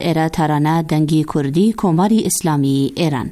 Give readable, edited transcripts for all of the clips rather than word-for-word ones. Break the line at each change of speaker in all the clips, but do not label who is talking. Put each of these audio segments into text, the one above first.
ایره ترانه دنگی کردی کماری اسلامی ایران.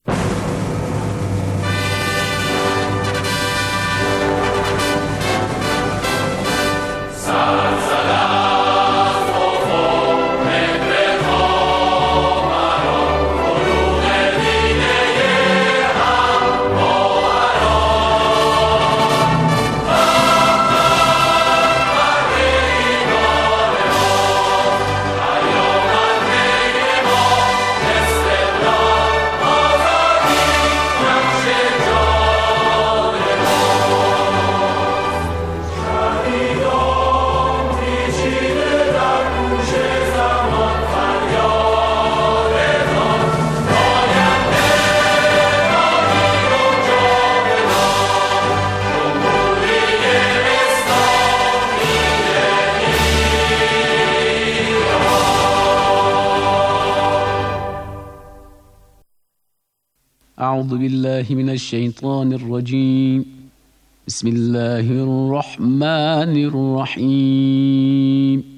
أعوذ بالله من الشيطان الرجيم. بسم الله الرحمن الرحيم.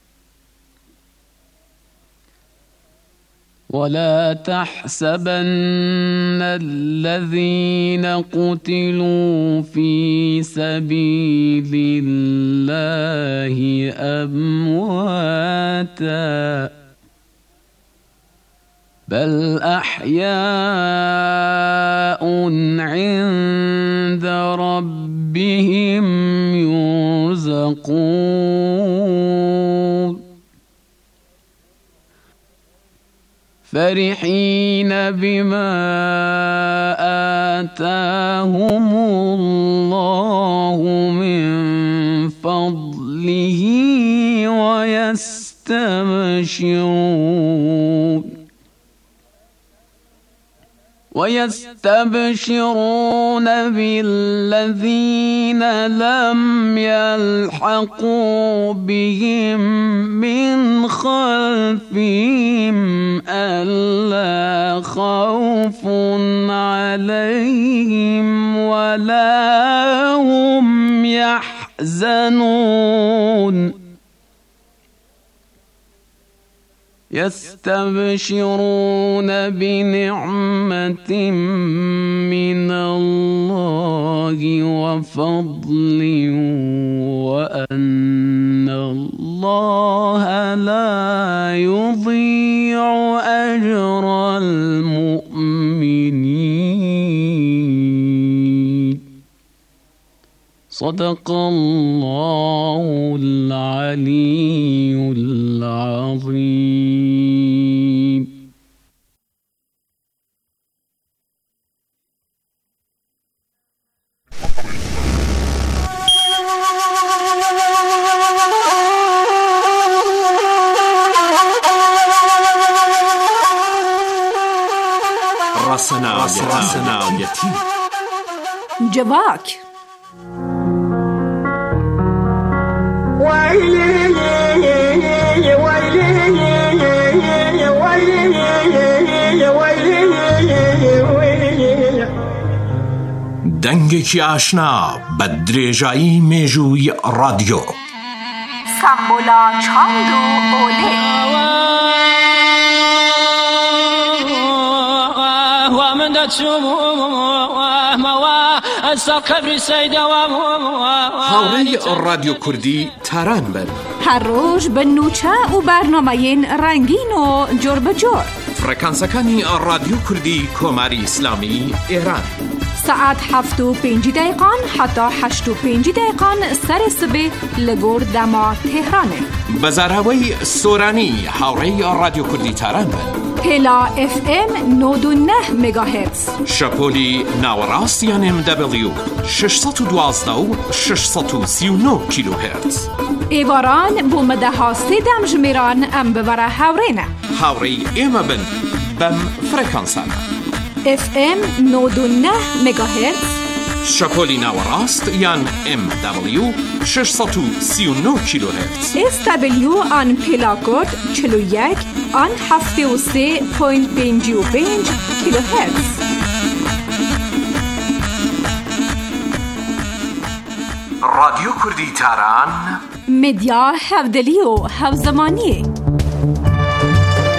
ولا تحسبن الذين قتلوا في سبيل الله أمواتا بل أحياء عند ربهم يرزقون فرحين بما آتاهم الله من فضله ويستبشرون بالذين لم يلحقوا بهم من خلفهم ألا خوف عليهم ولا هم يحزنون يستبشرون بنعمة من الله وفضل وأن الله لا يضيع أجر المؤمنين. صدق الله العلي العظيم.
رسنایتی
جواک
دنگێکی ئاشنا بە درێژایی مێژووی رادیۆ
سمبولا چاند و ئۆلێ
هاوڕێی رادیۆ کوردی تاران بن
هەر ڕۆژ بە نوچە و بەرنامەیەن ڕەنگین و جۆر بەجۆر
فڕێکانسەکانی رادیۆ کوردی کۆماری ئیسلامی ئێران
ساعت 7:05 حتا 8:05 سەر سبێ لە گۆر دەما تێهرانێ
بەزاراوەی سۆرانی هاوڕێی رادیۆ کوردی تاران بن
پێلا FM 99 مگاهرتز
شەپۆلی ناوەڕاستیان MW 612 و 639 کیلوهرتز
ئێواران بۆ مەدەها سێدەم ژمێران ئەم ببەرە هاوڕێنە
هاوڕێی ئێمە بن بەم فڕێکانسانە
FM 99 مگاهرتز
شەپۆلی ناوەڕاست یان MW 639 کیلوهرتز
SW آن پێلاکۆد 41 آن 73.55 کیلوهرتز
رادیۆ کوردی تاران
مدیا هەودەلی و هەوزەمانی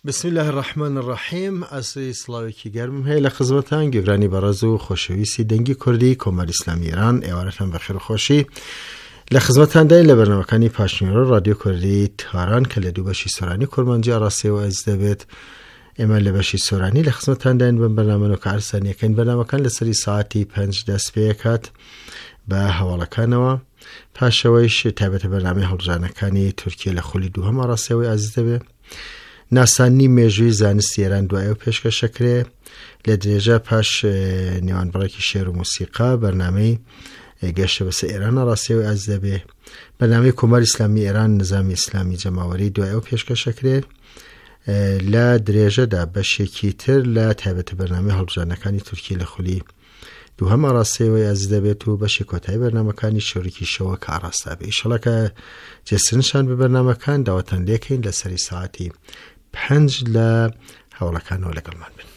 بسم الله الرحمن الرحیم. عصری سلاویکی گرم هی لخدمتان گوگرانی بەڕێز و خۆشەویستی دەنگی کوردی کۆماری ئیسلامی ئێران ئێوارەتان بەخێر و خۆشی لە خزمەتان داین لە بەرنامەکانی پاشنیوەڕۆ رادیۆ کوردی تاران کە لە دوو بەشی سۆرانی کورمانجی ئاڕاستیەوە ئەز دەبێت. ئێمە لە بەشی سۆرانی لە خزمەتان داین بەم بەرنامەوە کە عرسانیەکەین بەرنامەکان لەسەری ساعتی 5 دەست پێ دەکات بە هەواڵەکانەوە، پاشەوەیش تایبەتە بەرنامەی هەڵبژارنەکانی تورکیە لە خولی دووهەم ئاڕاستیەوەی ئاز دەبێت. ناسانی مێژووی زانستی ئێران دوایە و پێشکەشەکرێ لە درێژە پاش نێوانبڕێکی شێر و موسیقا بەرنامەی گەشتە بەسەر ئێران ئاڕاستیەوەی ئاز دەبێت. بەرنامەی کۆماری ئیسلامی ئێران نظامی ئیسلامی جەماوەری دوایە و پێشکەشەکرێ لە درێژەدا بەشێکی تر لە تایبەتە بەرنامەی هەڵبژارنەکانی تورکی لە خولی دووهەم ئاڕاستیەوەی ئاز دەبێت و بەشی کۆتایی بەرنامەکانی شەوڕێکی شەوە کە ئاڕاستا بێت. ئینشەڵڵا کە جێسرنشان بە بەرنامەکان داوەتان لێکەین لەسەری ساعتی 5 لە هەوڵەکانەوە لەگەڵمان بن.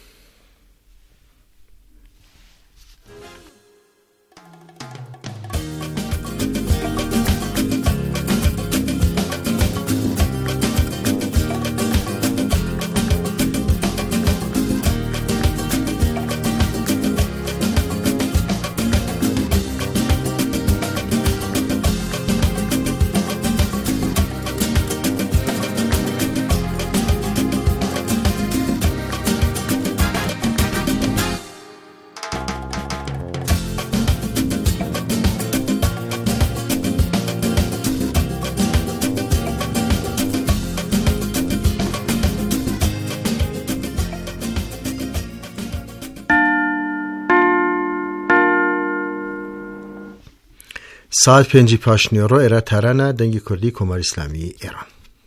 ساعت 5 پاشنیوەڕۆ ئێرە تارانە دەنگی کوردی کۆماری ئیسلامی ئێران.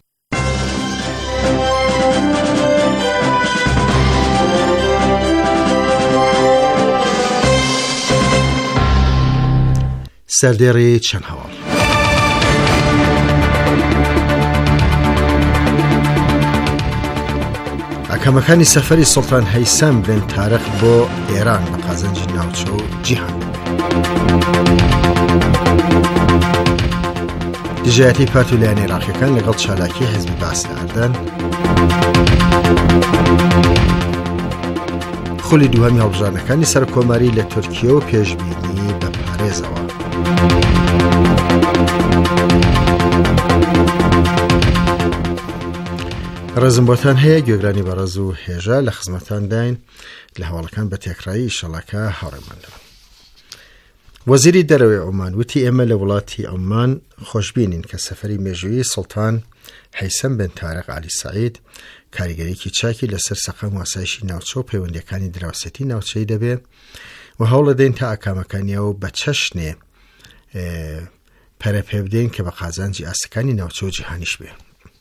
سەردێڕی چەند هەواڵ. ئەکەمەکانی سەفەری سوڵتان هەیسەم بن تارەخ بۆ ئێران بە قازەنجی ناوچە و جیهان. دژایەتی پارتولایەنی عێراقیەکان لەگەڵ چالاکی حیزبی باس لە ئەردەن. خولی دووهەمی هەڵبژارنەکانی سەر کۆماری لە تورکیە و پێشبینی بە پارێزەوە. ڕێزم بۆتان هەیە گوێگرانی بەڕێز و هێژە لە خزمەتان داین لە هەواڵەکان بە تێکڕایی ئینشەڵڵا هاوڕێماندەوە. وەزیری دەرەوەی عومان وتی ئێمە لە وڵاتی عومان خۆشببینین کە سەفەری مێژووی سوڵتان هەیسەم بن تارق علی سعید کاریگەریەکی چاکی لەسەر سەقام و ئاسایشی ناوچە و پەیوەندیەکانی دراوسێتی ناوچەی دەبێت و هەوڵ دەدەین تا ئاکامەکانیەوە بە چەشنێ پەرەپێ بدەین کە بە قازانجی ئاسەکانی ناوچە و جیهانیش بێ.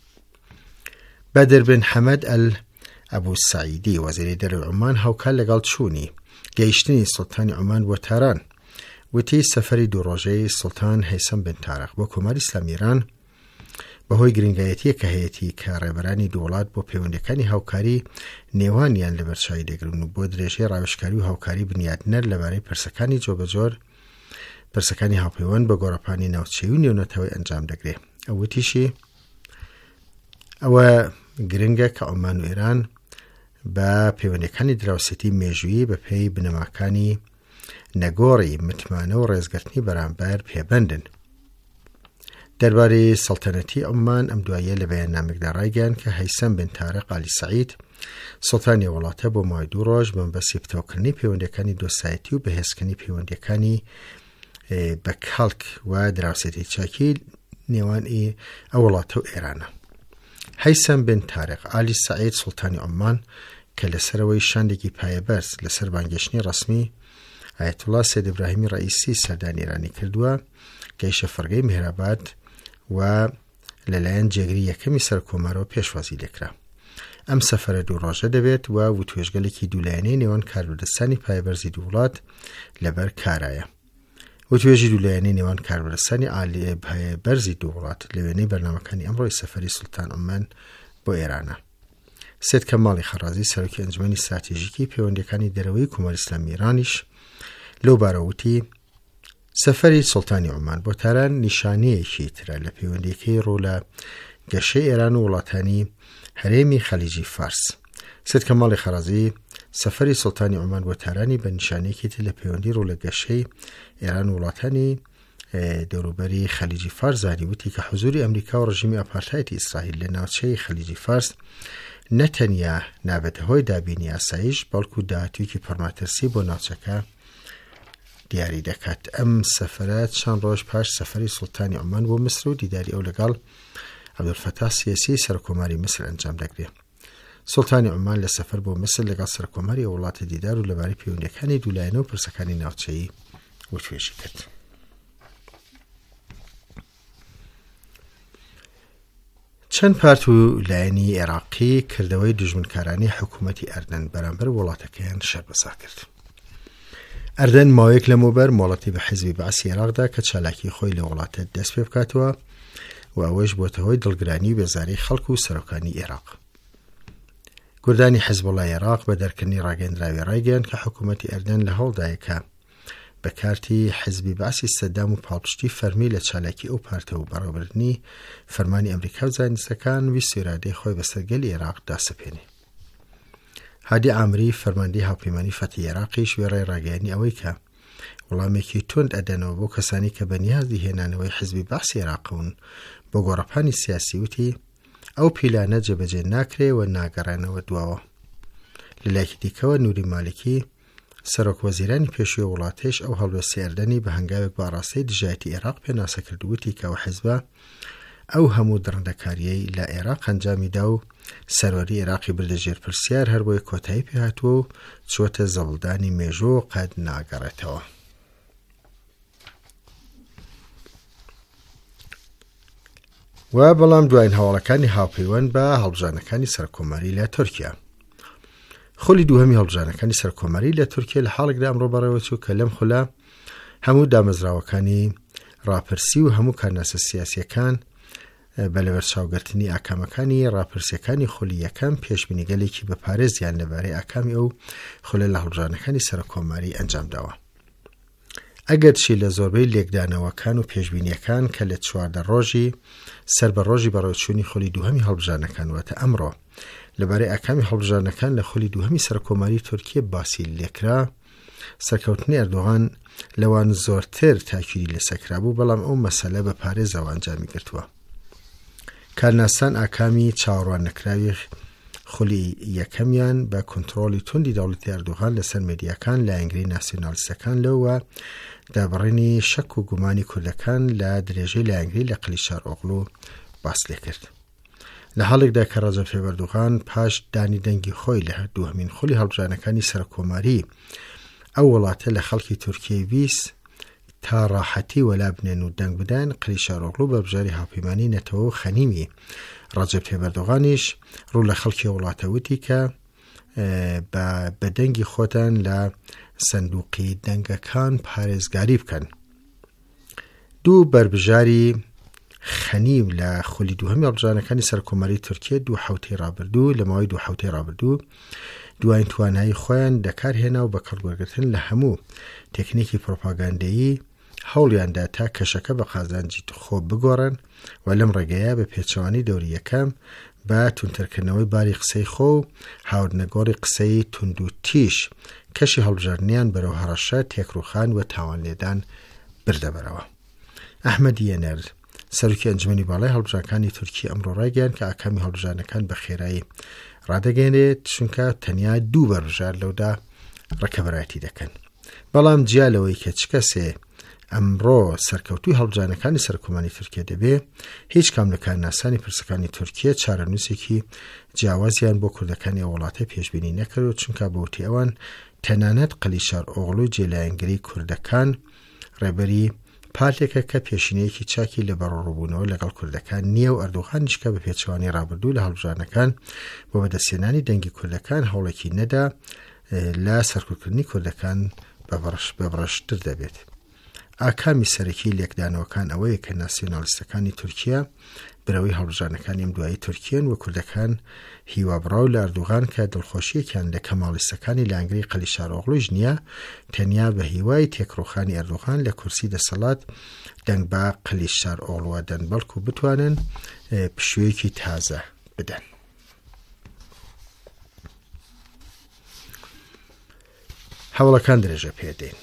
بەدر بن حەمەد ئەبوو سعیدی وەزیری دەرەوەی عومان هاوکار لەگەڵ چوونی گەیشتنی سوڵتانی عومان بۆ تاران وتی سەفەری دوو ڕۆژەی سوڵتان هەیسەم بن تارق بۆ کۆماری ئیسلامی ئێران بەهۆی گرنگایەتیە کە هەیەی کە ڕێبەرانی دوو وڵات بۆ پەیوەندیەکانی هاوکاری نێوانیان لەبەرچاوی دەگرن و بۆ درێژەی ڕاوێژکاری و هاوکاری بنیادنەر لەبارەی پرسەکانی جۆبەجۆر پرسەکانی هاوپەیوەند بە گۆڕەپانی ناوچەی و نێونەتەوەی ئەنجام دەگرێت. ئەوتیشی ئەوە گرنگە کە عومان و ئێران بە پەیوەندیەکانی دراوسێتی مێژووی بە پێی بنەماکانی نەگۆڕی متمانە و ڕێزگرتنی بەرامبەر پێبەندن. دەربارەی سەڵتەنەتی عومان ئەم دواییە لە بەیاننامێکدا ڕایگەیاند کە هەیسەم بن تارق علی سعید سوڵتانی وڵاتە بۆ ماوەی 2 ڕۆژ بەمبەستی پتەوەکردنی پەیوەندیەکانی دۆسایەتی و بەهێزکردنی پەیوەندیەکانی بە کەڵک و دراوسێتی چاکی نێوان ئەو وڵاتە و ئێرانە. هەیسەم بن تارق علی سعید سوڵتانی عومان کە لەسەرەوەی شاندێکی پایەبەرز لەسەر بانگەشتنی ڕەسمی ئایەتوڵا سەید ئیبراهیمی ڕەئیسی سەردانی ئێرانی کردووە گەیشتە فەرگەی میهراباد و لەلایەن جێگری یەکەمی سەر کۆمارەوە پێشوازی لێکرا. ئەم سەفەرە 2 ڕۆژە دەبێت و وتوێژگەلێکی دوولایەنەی نێوان کاربەدەستانی پایەبەرزی دوو وڵات لەبەر کارایە. وتوێژی دوولایەنەی نێوان کاربەدەستانی عالی پایەبەرزی دوو وڵات لە وێنەی بەرنامەکانی ئەمڕۆی سەفەری سوڵتان عومان بۆ ئێرانە. سید کەماڵی خەرازی سەرۆکی ئەنجومەنی استراتیژیکی پەیوەندیەکانی دەرەوەی کۆماری ئیسلامی ئێرانیش لەو بارەوتی سەفەری سوڵتانی عومان بۆ تاران نیشانەیەکی ترە لە پەیوەندیەکەی ڕوو لە گەشەی ئێران و وڵاتانی هەرێمی خەلیجی فارس. سید کەماڵی خەرازی سەفەری سوڵتانی عومان بۆ تارانی بە نیشانەیەکی تر لە پەیوەندی ڕوو لە گەشەی ئێران و وڵاتانی دەوروبەری خەلیجی فارس زانی وتی کە حوزوری ئەمریکا و ڕژیمی ئاپارتایدی ئیسرائیل لە ناوچەی خەلیجی فارس نەتەنیا نابێتە هۆی دابینی ئاسایش بەڵکو داهاتوویەکی پەرماترسی بۆ ناوچەکە دیاری دەکات. ئەم سەفەرە چەند ڕۆژ پاش سەفەری سوڵتانی عومان بۆ میسر و دیداری ئەو لەگەڵ عەبدولفەتاح سیسی سەرکۆماری میسر ئەنجام دەگرێت. سوڵتانی عومان لە سەفەر بۆ میسر لەگەڵ سەرکۆماری وڵاتە دیدار و لەبارەی پەیوەندیەکانی دوولایەنە و پرسەکانی ناوچەیی وتوێژی کرد. چەند پارت و لایەنی عێراقی کردەوەی دژمنکارانی حکوومەتی ئەردەن بەرامبەر وڵاتەکەیان شەربەزا کرد. ئەردەن ماوەیەک لەمەوبەر مۆڵەتی بە حیزبی بەعسی عێراقدا کە چالاکی خۆی لە وڵاتە دەست پێ بکاتەوە و ئەوەش بۆتە هۆی دڵگرانی و بێزاری خەڵک و سەرۆکانی عێراق. گوردانی حیزبوڵای عێراق بە دەرکردنی ڕاگەندراوی ڕایگەیاند کە حکوومەتی ئەردەن لە هەوڵدایە کە بە کارتی حیزبی بەعسی سەدام و پاڵپشتی فەرمی لە چالاکی ئەو پارتە و بەڕێوەبردنی فەرمانی ئەمریکا و زانستەکان ویست ئێرادەی خۆی بەسەر عێراق داسەپێنێ. هادی عامری فەرماندەی هاوپەیمانی فەتی عێراقیش وێڕای ڕاگەیاندی ئەوەی کە وەڵامێکی تند ئەدەنەوە بۆ کەسانی کە بەنیازی هێنانەوەی حیزبی بەعسی عێراقون بۆ گۆڕەپانی سیاسی وتی ئەو پیلانە جێبەجێ ناکرێ و ناگەڕێنەوە دواوە. لەلایەکی دیکەوە نوری مالکی سەرۆک وەزیرانی پێشووی وڵاتیش ئەو هەڵوێستی ئەردەنی بە هەنگاوێک بە ڕاستەی دژایەتی عێراق پێناسە کردووتی کە ئەو حیزبە ئەو هەموو دڕندەکاریەی لە عێراق ئەنجامیدا و سەرۆری عێراقی بردەژێر پرسیار هەر بۆی کۆتایی پێهاتووە و چووەتە زەڵدانی مێژوو قەت ناگەڕێتەوە. و بەڵام دوایین هەواڵەکانی هاوپەیوەند بە هەڵبژانەکانی سەرکۆماری لە تورکیا. خۆلی دووهەمی هەڵبژانەکانی سەرکۆماری لە تورکیا لە حاڵێکدا ئەمڕۆ بەڕێوەچوو کە لەم خولە هەموو دامەزراوەکانی ڕاپرسی و هەموو کارناسە سیاسیەکان بە لەبەرچاوگرتنی ئاکامەکانی ڕاپرسیەکانی خۆلی یەکەم پێشبینیگەلێکی بە پارێزیان لەبارەی ئاکامی ئەو خولە لە هەڵبژانەکانی سەرکۆماری ئەنجامداوە. ئەگەرچی لە زۆربەی لێکدانەوەکان و پێشبینیەکان کە لە 14 ڕۆژی سەر بە ڕۆژی بەڕێوەچوونی خۆلی دووهەمی هەڵبژانەکان واتە ئەمڕۆ لەبارەی ئاکامی هەڵبژانەکان لە خۆلی دووهەمی سەرکۆماری تورکیە باسی لێکرا، سەرکەوتنی ئەردۆغان لەوان زۆرتر تاکیدی لەسەرکرا بوو، بەڵام ئەو مەسەلە بە پارێزەوە ئەنجامی گرتووە. کارناسان ئاکامی چاوەڕوان نەکراوی خۆلی یەکەمیان بە کۆنتڕۆلی توندی دەوڵەتی ئەردۆغان لەسەر مێدیاکان لە ئەنگری ناسیۆنالیستەکان لەوە دابڕێنی شەک و گومانی کوردەکان لە درێژەی لە ئەنگری لە قلیشار ئۆغڵو باس لێ کرد. لە حاڵێکدا کە ڕەجەب تەیب ئەردۆغان پاش دانی دەنگی خۆی لە دووهەمین خۆلی هەڵبژانەکانی سەرکۆماری ئەو وڵاتە لە خەڵکی تورکیای ویست تا ڕاحەتی وەلا بنێن و دەنگ بدەن، قلیشار ئۆغڵو بە بژاری هاوپەیمانی نەتەوە و خەنیمی ڕەجەب تەیب ئەردۆغانیش ڕوو لە خەڵکی وڵاتە وتی کە بە دەنگی خۆتان لە سندوقی دەنگەکان پارێزگاری بکەن. دوو بەربژاری خەنیم لە خۆلی دووهەمی هەڵبژانەکانی سەرکۆماری تورکیە دوو حوتەی ڕابردوو لە ماوەی دوو حوتەی ڕابردوو دوایین توانایی خۆیان دەکارهێنا و بەکەڵوەرگرتن لە هەموو تێکنیکی پرۆپاگاندەیی هەوڵیاندا تا کەشەکە بە قازانجی خۆ بگۆڕن و لەم ڕێگەیە بە پێچەوانی دەوری یەکەم بە تونترکردنەوەی باری قسەی خۆ و هاوردنەگۆڕی قسەی تند و تیش کەشی هەڵبژاردنیان بەرەو هەڕەشە تێکڕووخان و تاوان لێدان بردەبەرەوە. ئەحمەدی یەنەر سەرۆکی ئەنجومەنی باڵای هەڵبژاردنەکانی تورکی ئەمڕۆ ڕایگەیاند کە ئاکامی هەڵبژاردنەکان بە خێرایی ڕادەگەێنێت چونکە تەنیا دوو بەربژار لەودا ڕەکەبەرایەتی دەکەن. بەڵام جیالەوەی کە چ کەسێ ئەمڕۆ سەرکەوتوی هەڵبژاردنەکانی سەرکۆماری تورکیە دەبێ، هیچ کام لە کارناسانی پرسەکانی تورکیە چارەنووسێکی جیاوازیان بۆ کوردەکانی وڵاتە پێشبینی نەکرد، چونکە بەوتی ئەوان تەنانەت قلیشار ئۆغڵو جێلایەنگری کوردەکان ڕێبەری پارتێکە کە پێشینەیەکی چاکی لە بەڕۆڕووبوونەوە لەگەڵ کوردەکان نییە و ئەردۆغانیشکە بە پێچەوانی ڕابردوو لە هەڵبژاردنەکان بۆ بەدەستێنانی دەنگی کوردەکان هەوڵێکی نەدا لە سەرکوتکردنی کوردەکان بەبڕشتر دەبێت. ئاکامی سەرەکی لێکدانەوەکان ئەوەیە کە ناسیۆنالیستەکانی تورکیا برەوەی هەڵبژارنەکانی ئەم دوایی تورکیان و کوردەکان هیوابڕاو لە ئەردوغان کە دڵخۆشیەکیان لە کەماڵیستەکانی لانگری قەلیشاڕۆغڵوش نییە، تەنیا بە هیوای تێکڕۆخانی ئەردوغان لە کورسی دەسەڵات دەنگ بە قەلیشاڕۆغڵوە دەن بەڵکو بتوانن پشوویەکی تازە بدەن. هەوڵەکان درێژە پێدەین.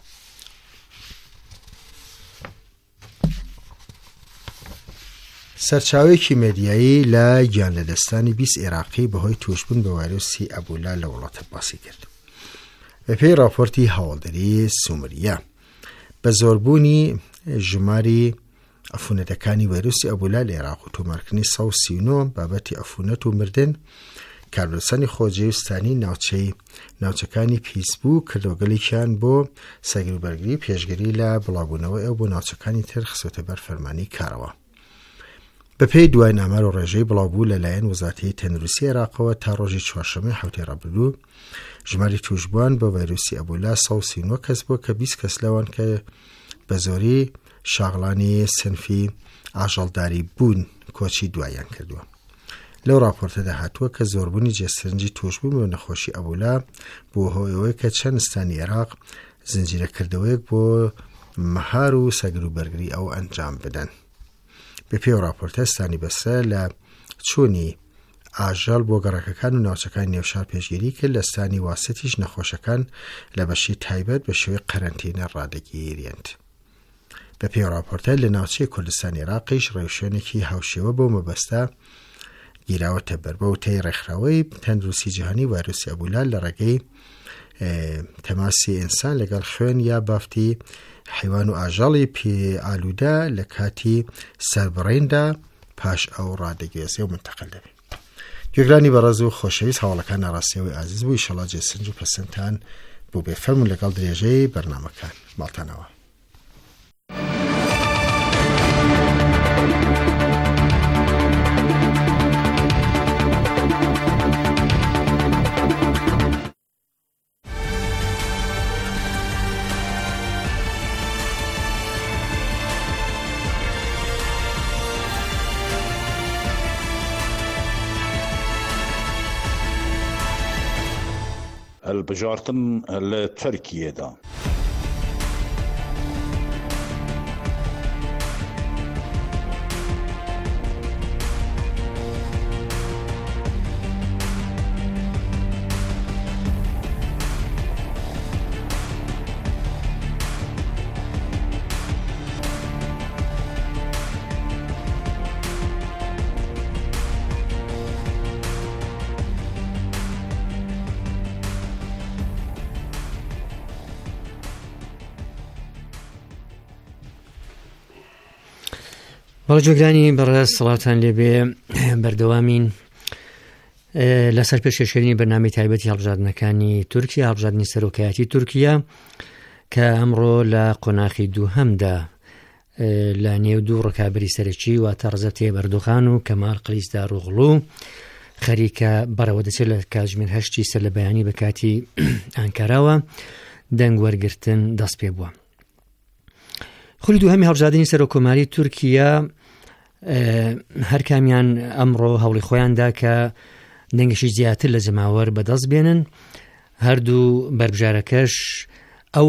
سەرچاوێکی مێدیایی لە گیان لەدەستانی 20 عێراقی بەهۆی توشبوون بە ڤایرۆسی ئەبولا لە وڵاتە باسی کرد. بە پێی راپۆرتی هەواڵدەری سومریە بە زۆربوونی ژماری ئەفونەتەکانی ڤایرۆسی ئەبولا لە عێراق و تۆمارکردنی 139 بابەتی ئەفونەت و مردن، کاربرسانی خۆجێویستانی ناوچەکانی پیسبوو کردوگەڵێکیان بۆ سەگربەرگری پێشگیری لە بڵاوبوونەوە ئەو بۆ ناوچەکانی تر خستۆتە بەر فەرمانی کارەوە. بەپێی دوای نامەر و ڕێژەی بڵاوبوو لەلایەن وەزارەتی تەندروستی عێراقەوە تا ڕۆژی چوارشەمەی هەوتەی ڕابردوو ژماری توشبووان بە ڤایرۆسی ئەبولا 139 کەس بووە کە 20 کەس لەوان کە بە زۆری شاغڵانی سنفی ئاژەڵداری بوون کۆچی دواییان کردووە. لەو راپۆرتەدا هاتووە کە زۆربوونی جێسەرنجی توشبوون بە نەخۆشی ئەبولا بۆ هۆیەوەی کە چەند ستانی عێراق زنجیرەکردەوەیەک بۆ مەهار و سەگروبەرگری ئەو ئەنجام بدەن. بە پێی راپۆرتە ستانی بەسرە لە چوونی ئاژەڵ بۆ گەڕەکەکان و ناوچەکانی نێوشار پێشگیری کرد، لە ستانی واستیش نەخۆشەکان لە بەشی تایبەت بە شێوەی قەرەنتینە ڕادەگیریاند. بە پێی راپۆرتە لە ناوچەی کوردستانی عێراقیش ڕێوشێنێکی هاوشێوە بۆ مەبەستە گیراوەتە بەر بە وتەی ڕێکخراوەی تەندروستی جیهانی ڤایرۆسی ئەبولا لە ڕێگەی تەماسی ئینسان لەگەڵ خوێن یا بافتی حیوان و ئاژەڵی پێئالوودە لە کاتی سەربڕیندا پاش ئەو ڕادەگوێزی و منتەقل دەبێت. گوێگرانی بەڕێز و خۆشەویست، هەواڵەکان ناڕاستیەوەی ئازیز بوو، ئیشەڵا جێسەرنج و پەسەندتان بوو بێ فەرمون لەگەڵ درێژەی بەرنامەکان ماڵتانەوە.
هەڵبژاردن لە تورکیەدا.
بەڵێ جۆگرانی بەڕێز سەڵاتان لێبێ، بەردەوامین لەسەر پێشکەشکردنی بەرنامەی تایبەتی هەڵبژاردنەکانی تورکیا، هەڵبژاردننی سەرۆکایەتی تورکیا کە ئەمڕۆ لە قۆناغی دووهەمدا لە نێو دوو ڕکابەری سەرەکی واتە ڕەزەب تایب ئەردوغان و کەمال کلیچداروغڵو خەریکە بەڕەوە دەچێت لە کاتژمێر 8 سەر لە بەیانی بە کاتی ئانکاراوە دەنگ وەرگرتن دەست پێ بووە. خولی دووهەمی هەڵبژاردننی سەرۆکۆماری تورکیا هەر کامیان ئەمڕۆ هەوڵی خۆیاندا کە دەنگێکی زیاتر لە جەماوەر بەدەست بێنن. هەردوو بەربژارەکەش ئەو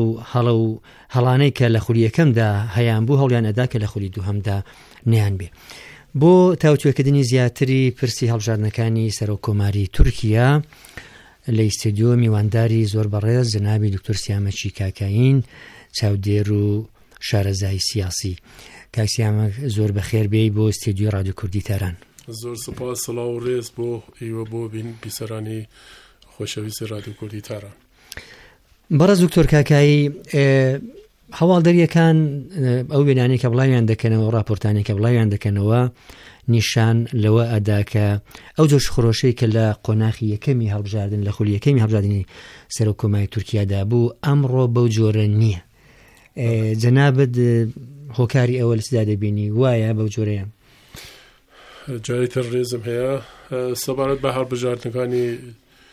هەڵانەی کە لە خولی یەکەمدا هەیان بوو هەوڵیان ئەدا کە لە خولی دووهەمدا نەیان بێ. بۆ تاوتوێکردنی زیاتری پرسی هەڵبژاردنەکانی سەرۆکۆماری تورکیا لە ئیستیدیۆ میوانداری زۆر بەڕێز جەنابی دکتۆر سیامەکی کاکاین، چاودێر و شارەزای سیاسی. کاک سیامە زۆر بەخێر بێی بۆ ئیستیدیۆ ڕادیۆ کوردی تاران.
زۆر سپاس، سڵاو و ڕێز بۆ ئێوە بۆ بیسەرانی خۆشەویستی ڕادیۆ کوردی تاران.
بەڕێز دکتۆر کاکایی، هەواڵدەریەکان ئەو وێنانەی کە بڵاویان دەکەنەوە، ڕاپۆرتانی کە بڵاویان دەکەنەوە نیشان لەوە ئەدا کە ئەو جۆش خۆشەی کە لە قۆناغی یەکەمی هەڵبژاردن لە خولی یەکەمی هەڵبژاردننی سەرۆکۆماری تورکیادا بوو، ئەمڕۆ بەو جۆرە نییە. جەنابەت هۆکاری ئەوە لەسدا دەبینی وایە بەو جۆرەیە؟
جاریتر ڕێزم هەیە سەبارەت بە هەڵبژاردنەکانی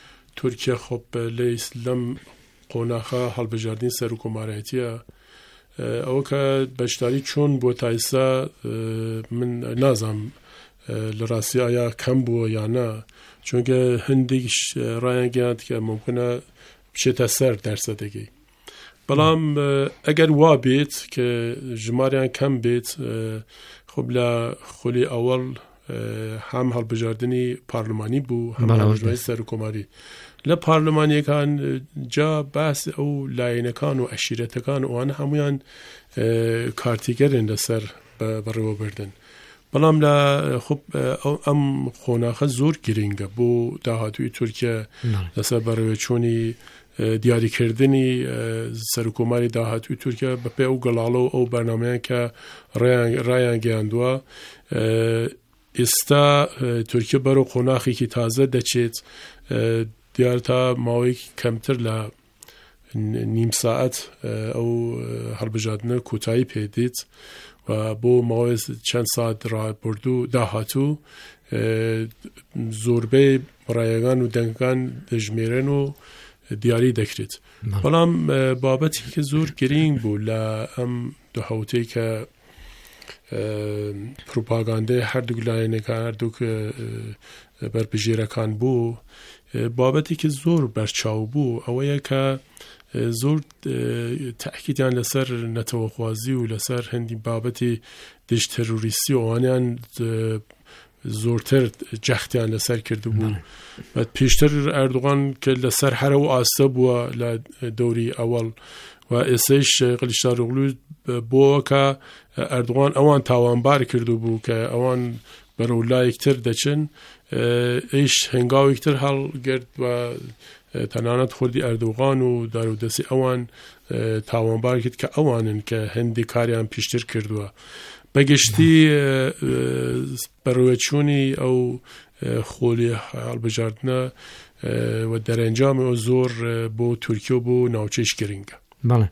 تورکیا خۆپ لەم قۆناغا هەڵبژاردننی سەرۆکۆماریەتیە ئەوە کە بەشداری چۆن بۆ تایسا من نازام لە ڕاستی ئایا کەم بووە یانە، چونکە هەندێکیش ڕایانگەیاند کە ممکنە بچێتە سەر دەرسەدەگەی. بەڵام ئەگەر وا بێت کە ژماریان کەم بێت، خب لە خولی ئەوەڵ هەم هەڵبژاردننی پارلمانی بوو، هەم هەڵبژاردنی سەرکۆماری لە پارلمانیەکان جا باس ئەو لایەنەکان و عەشیرەتەکان ئەوانە هەمویان کارتیگەرن لەسەر بەڕێوەبردن. بەڵام لە خب ئەم خۆناخە زۆر گرنگە بۆ داهاتووی تورکیا لەسەر بەڕێوەچوونی دیاریکردنی سەرکۆماری داهاتووی تورکیا بەپێ ئەو گەڵاڵە و ئەو بەرنامەیان کە ڕایان گەیاندووە. ئێستا تورکیا بەرەو خۆناخێکی تازە دەچێت، دیار تا ماوەی کەمتر لە نیم ساعت ئەو هەڵبژاردنە کۆتایی پێدێت و بۆ ماوەی چەند ساعت ڕابردوو داهاتوو زۆربەی ڕایەکان و دەنگەکان دەژمێرن و دیاری دەکرێت. بەڵام بابەتی کە زۆر گرنگ بوو لە ئەم دوهەوتەی کە پروپاگاندای هەردوو لایەنەکان هەردوو بەرپژێرەکان بوو، بابەتی کە زۆر بەرچاو بوو ئەوەیە کە زۆر تاکیدیان لەسەر نەتەوەخوازی و لەسەر هەندی بابەتی دژ تەروریستی و ئەوانیان زۆرتر جەختیان لەسەر کرد بوو. پێشتر ئەردوغان کە لەسەر هەرە و ئاستە بووە لە دەوری ئەوەڵ و ئێسەیش قلیچداروغلو بۆوە کە ئەردوغان ئەوان تاوانبار کردو بوو کە ئەوان بەرەو لایەکتر دەچن، ئیش هەنگاوێکتر هەڵگرت و تەنانەت خودی ئەردوغان و دارودەسی ئەوان تاوانبار کرد کە ئەوانن کە هەندی کاریان پیشتر کردووە. بەگشتی بەڕێوەچوونی ئەو خۆلی هەڵبژاردنە و دەرەنجامی ئەو زۆر بۆ تورکیا و بۆ ناوچەیش گرنگە.
بەڵێ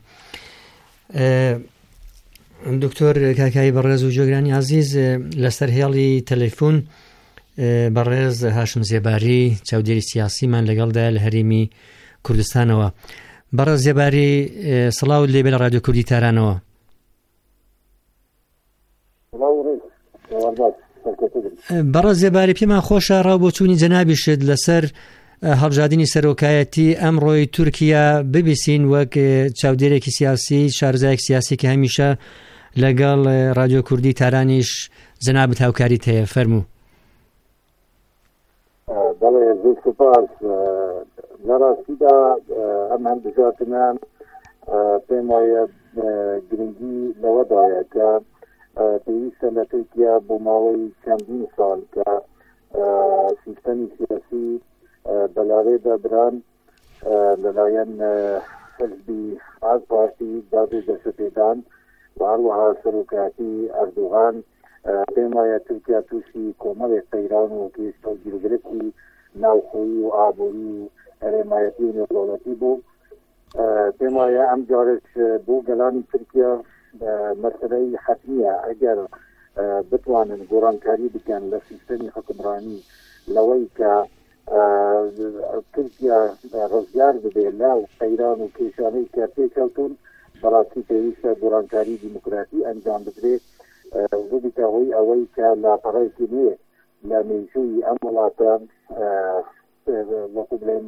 دکتۆر کاکایی بەڕێز و جۆگرانی عەزیز، لەسەر هێڵی تەلەفۆن بەڕێز هاشم زێباری چاودێری سیاسیمان لەگەڵدا لە هەرێمی کوردستانەوە. بەڕێز زێباری سڵاو لێبێ لە رادیۆ کوردی تارانەوە. بەڕێز زێباری پێمان خۆشە ڕاوبۆچوونی جەنابیشت لەسەر هەڵبژاردننی سەرۆکایەتی ئەمڕۆی تورکیا ببیسین وەک چاودێرێکی سیاسی، شارزایەک سیاسی کە هەمیشە لەگەڵ رادیۆ کوردی تارانیش جەنابت هاوکاریت هەیە. فەرموو.
بەڵێ زۆر سوپاس. لە ڕاستیدا ئەم هەڵبژاردنە پێم وایە گرنگی لەوەدایە کە پێویستە لە تورکیا بۆ ماوەی چەندین ساڵ کە سیستەمی سیاسی بەلاوێدا بران لەلایەن حزبی ئاک پارتی دادوی دەستپێدان و هەروەها سەرۆکایەتی ئەردوغان، پێم وایە تورکیا تووشی کۆمەڵێک قەیران و کێشە و گیرگرەکی ناوخۆیی و ئابووری و هەرێمایەتی و نێودەوڵەتی بوو. پێم وایە ئەم جارش بۆ گەلانی تورکیا مەسەلەی حەتمیە ئەگەر بتوانن گۆڕانکاری بکەن لە سیستەمی حکومڕانی لەوەی کە تورکیا ڕزگار ببێ لەو قەیران و کێشانەی کە پێکەوتون، بەڕاستی پێویستە گۆڕانکاری دیموکراتی ئەنجام بدرێت ببیتە هۆی ئەوەی کە لاپەڕەیەکی نوێ لە مێژووی ئەم وڵاتە وەکو بڵێن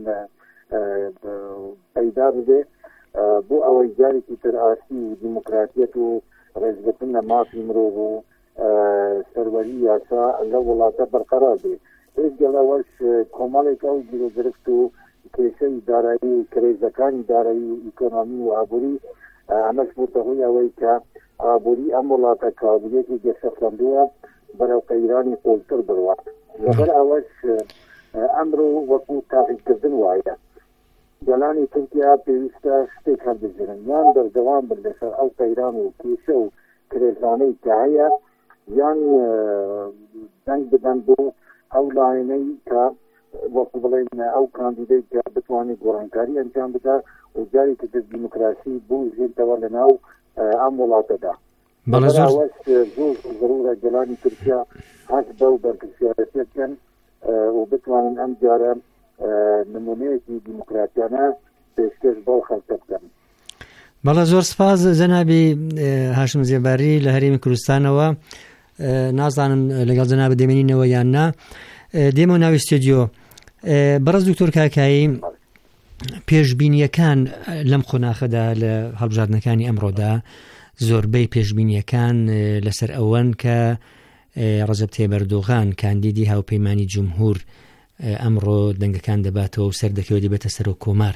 پەیدا ببێ بۆ ئەوەی جارێکی تر ئاستی و دیموکراتیەت و ڕێزگرتن لە مافی مرۆڤ و سەروەری یاسا لە وڵاتە بەرقەرار بێ. ئێگەڵەوەش کۆمەڵێک ئەو گرۆگرفت و کێشەی دارایی و کرێزەکانی دارایی و ئیکۆنۆمی و ئابووری ئەمەش بووتە هۆی ئەوەی کە ئابووری ئەم وڵاتە کابووریەکی گەشەفەندووە بەرەو قەیرانی قۆڵتر بڕوات. لەبەر ئەوەش ئەمڕۆ وەکو تاقیکردن وایە گەلانی تورکیا پێویستە شتێک هەڵبژێرن، یان بەردەوام بن لەسەر ئەو قەیران و کێشە و کرێزانەی کە هەیە، یان دەنگ بدەن بۆ ئەو لایەنەی کە وەکو بڵێن ئەو کاندیدەی کە بتوانێت گۆڕانکاری ئەنجام بدات و جارێکی تر دیموکراسی بوژێتەوە لەناو ئەم وڵاتەدا. بەڵاوەش زۆر ضرورە گەلانی تورکیا هەست بەو بەرپرسیارەتیە بکەن و بتوانن ئەم جارە نمونەیەکی دیموکراتیانە پێشکەش بۆ خەڵکە بکەن.
بەڵە زۆر سپاس جەنابی هاشم زێباری لە هەرێمی کوردستانەوە. نازانم لەگەڵ جەناب دەمێنینەوە یان نا. دێمە ناوی ستودیۆ. بەڕێز دکتۆر کاکایی، پێشبینیەکان لەم خۆناخەدا لە هەڵبژاردنەکانی ئەمڕۆدا زۆربەی پێشبینیەکان لەسەر ئەوەن کە ڕەجەب تەیب ئەردۆغان کاندیدی هاوپەیمانی جومهور ئەمڕۆ دەنگەکان دەباتەوە و سەردەکەوە دەبێتە سەر و کۆمار.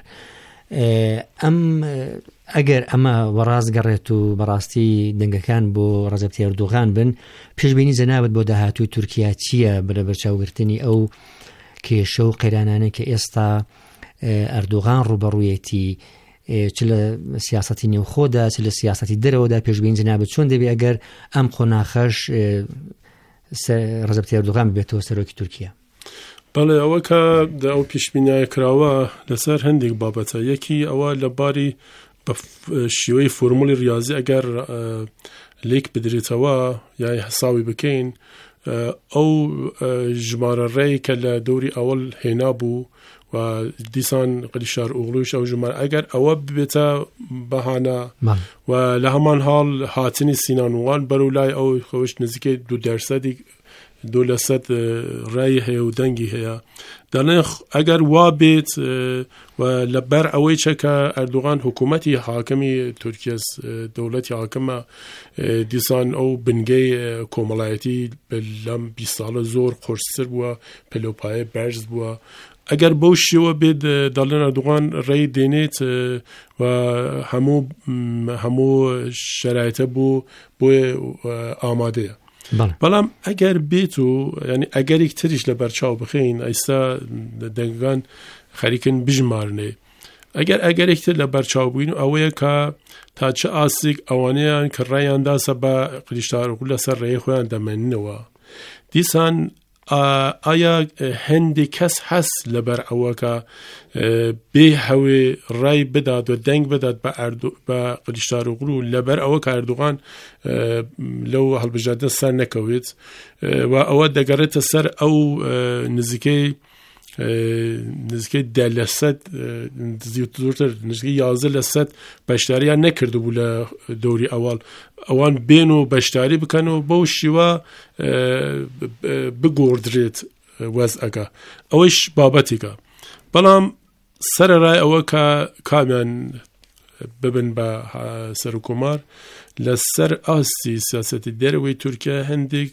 ئەگەر ئەمە وەڕاست گەڕێت و بەڕاستی دەنگەکان بۆ ڕەجەب تەیب ئەردۆغان بن، پێشبینی جەنابەت بۆ داهاتووی تورکیا چییە بە بەرچاوگرتنی ئەو کێشە و قەیرانانە کە ئێستا ئەردۆغان ڕوبەڕوویەتی چ لە سیاسەتی نێوخۆدا چ لە سیاسەتی دەرەوەدا پێشبینی جەنابەت چۆن دەبێ ئەگەر ئەم خۆناخەش ڕەجەب تەیب ئەردۆغان ببێتەوە سەرۆکی تورکیا؟
بەڵێ ئەوە کە ئەو پێشبینیایە کراوە لەسەر هەندێک بابەتە. یەکی ئەوە لەباری بە شێوەی فۆرمولی ریاضی ئەگەر لێک بدرێتەوە یای هەساوی بکەین، ئەو ژمارە ڕێی کە لە دەوری ئەوەڵ هێنا بوو و دیسان قلیشار ئوغلوش ئەو ژمارە ئەگەر ئەوە ببێتە بەهانە و لە هەمان حاڵ هاتنی سینانوان بەرەو لای ئەو خۆش نزیکەی 2% 2% ڕای هەیە و دەنگی هەیە. دەڵێن ئەگەر وا بێت و لەبەر ئەوەی چەکە ئەردوغان حکوومەتی حاکمی تورکیا دەوڵەتی حاکمە دیسان ئەو بنگەی کۆمەڵایەتی لەم 20 ساڵە زۆر خۆشتر بووە، پلۆپایە بەرز بووە. ئەگەر بەو شێوە بێت دەڵێن ئەردوغان ڕێی دێنێت و هەموو شەرایطە بوو بۆی ئامادەیە. بەڵام ئەگەر بێت و ینی ئەگەرێک تریش لە بەرچاو بخەین ئەیستا دەنگان خەریکن بژمارنێ. ئەگەرێکتر لە بەرچاو بووین و ئەوەیە کە تا چه ئاسێک ئەوانەیان کە ڕێیان داسە بە قلیشتارۆغلو لەسەر ڕێی خۆیان دەمێننەوە. دیسان ئایا هەندێک کەس هەست لەبەر ئەوە کە بێ هەوێ ڕای بدات و دەنگ بدات بە قلیشتارۆغلو لەبەر ئەوە کە ئەردوغان لەو هەڵبژاردنە سەر نەکەوێت و ئەوە دەگەڕێتە سەر ئەو نزیکەی 10% زیاتر نزیکەی 11% بەشداریان نەکردبوو لە دەوری ئەوڵ. ئەوان بێن و بەشداری بکەن و بەو شیوە بگۆڕدرێت وەزئەکە. ئەوەش بابەتێکە. بەڵام سەرەڕای ئەوە کە کامیان ببن بە سەر و کۆمار لەسەر ئاستی سیاسەتی دەرەوەی تورکیا هەندێک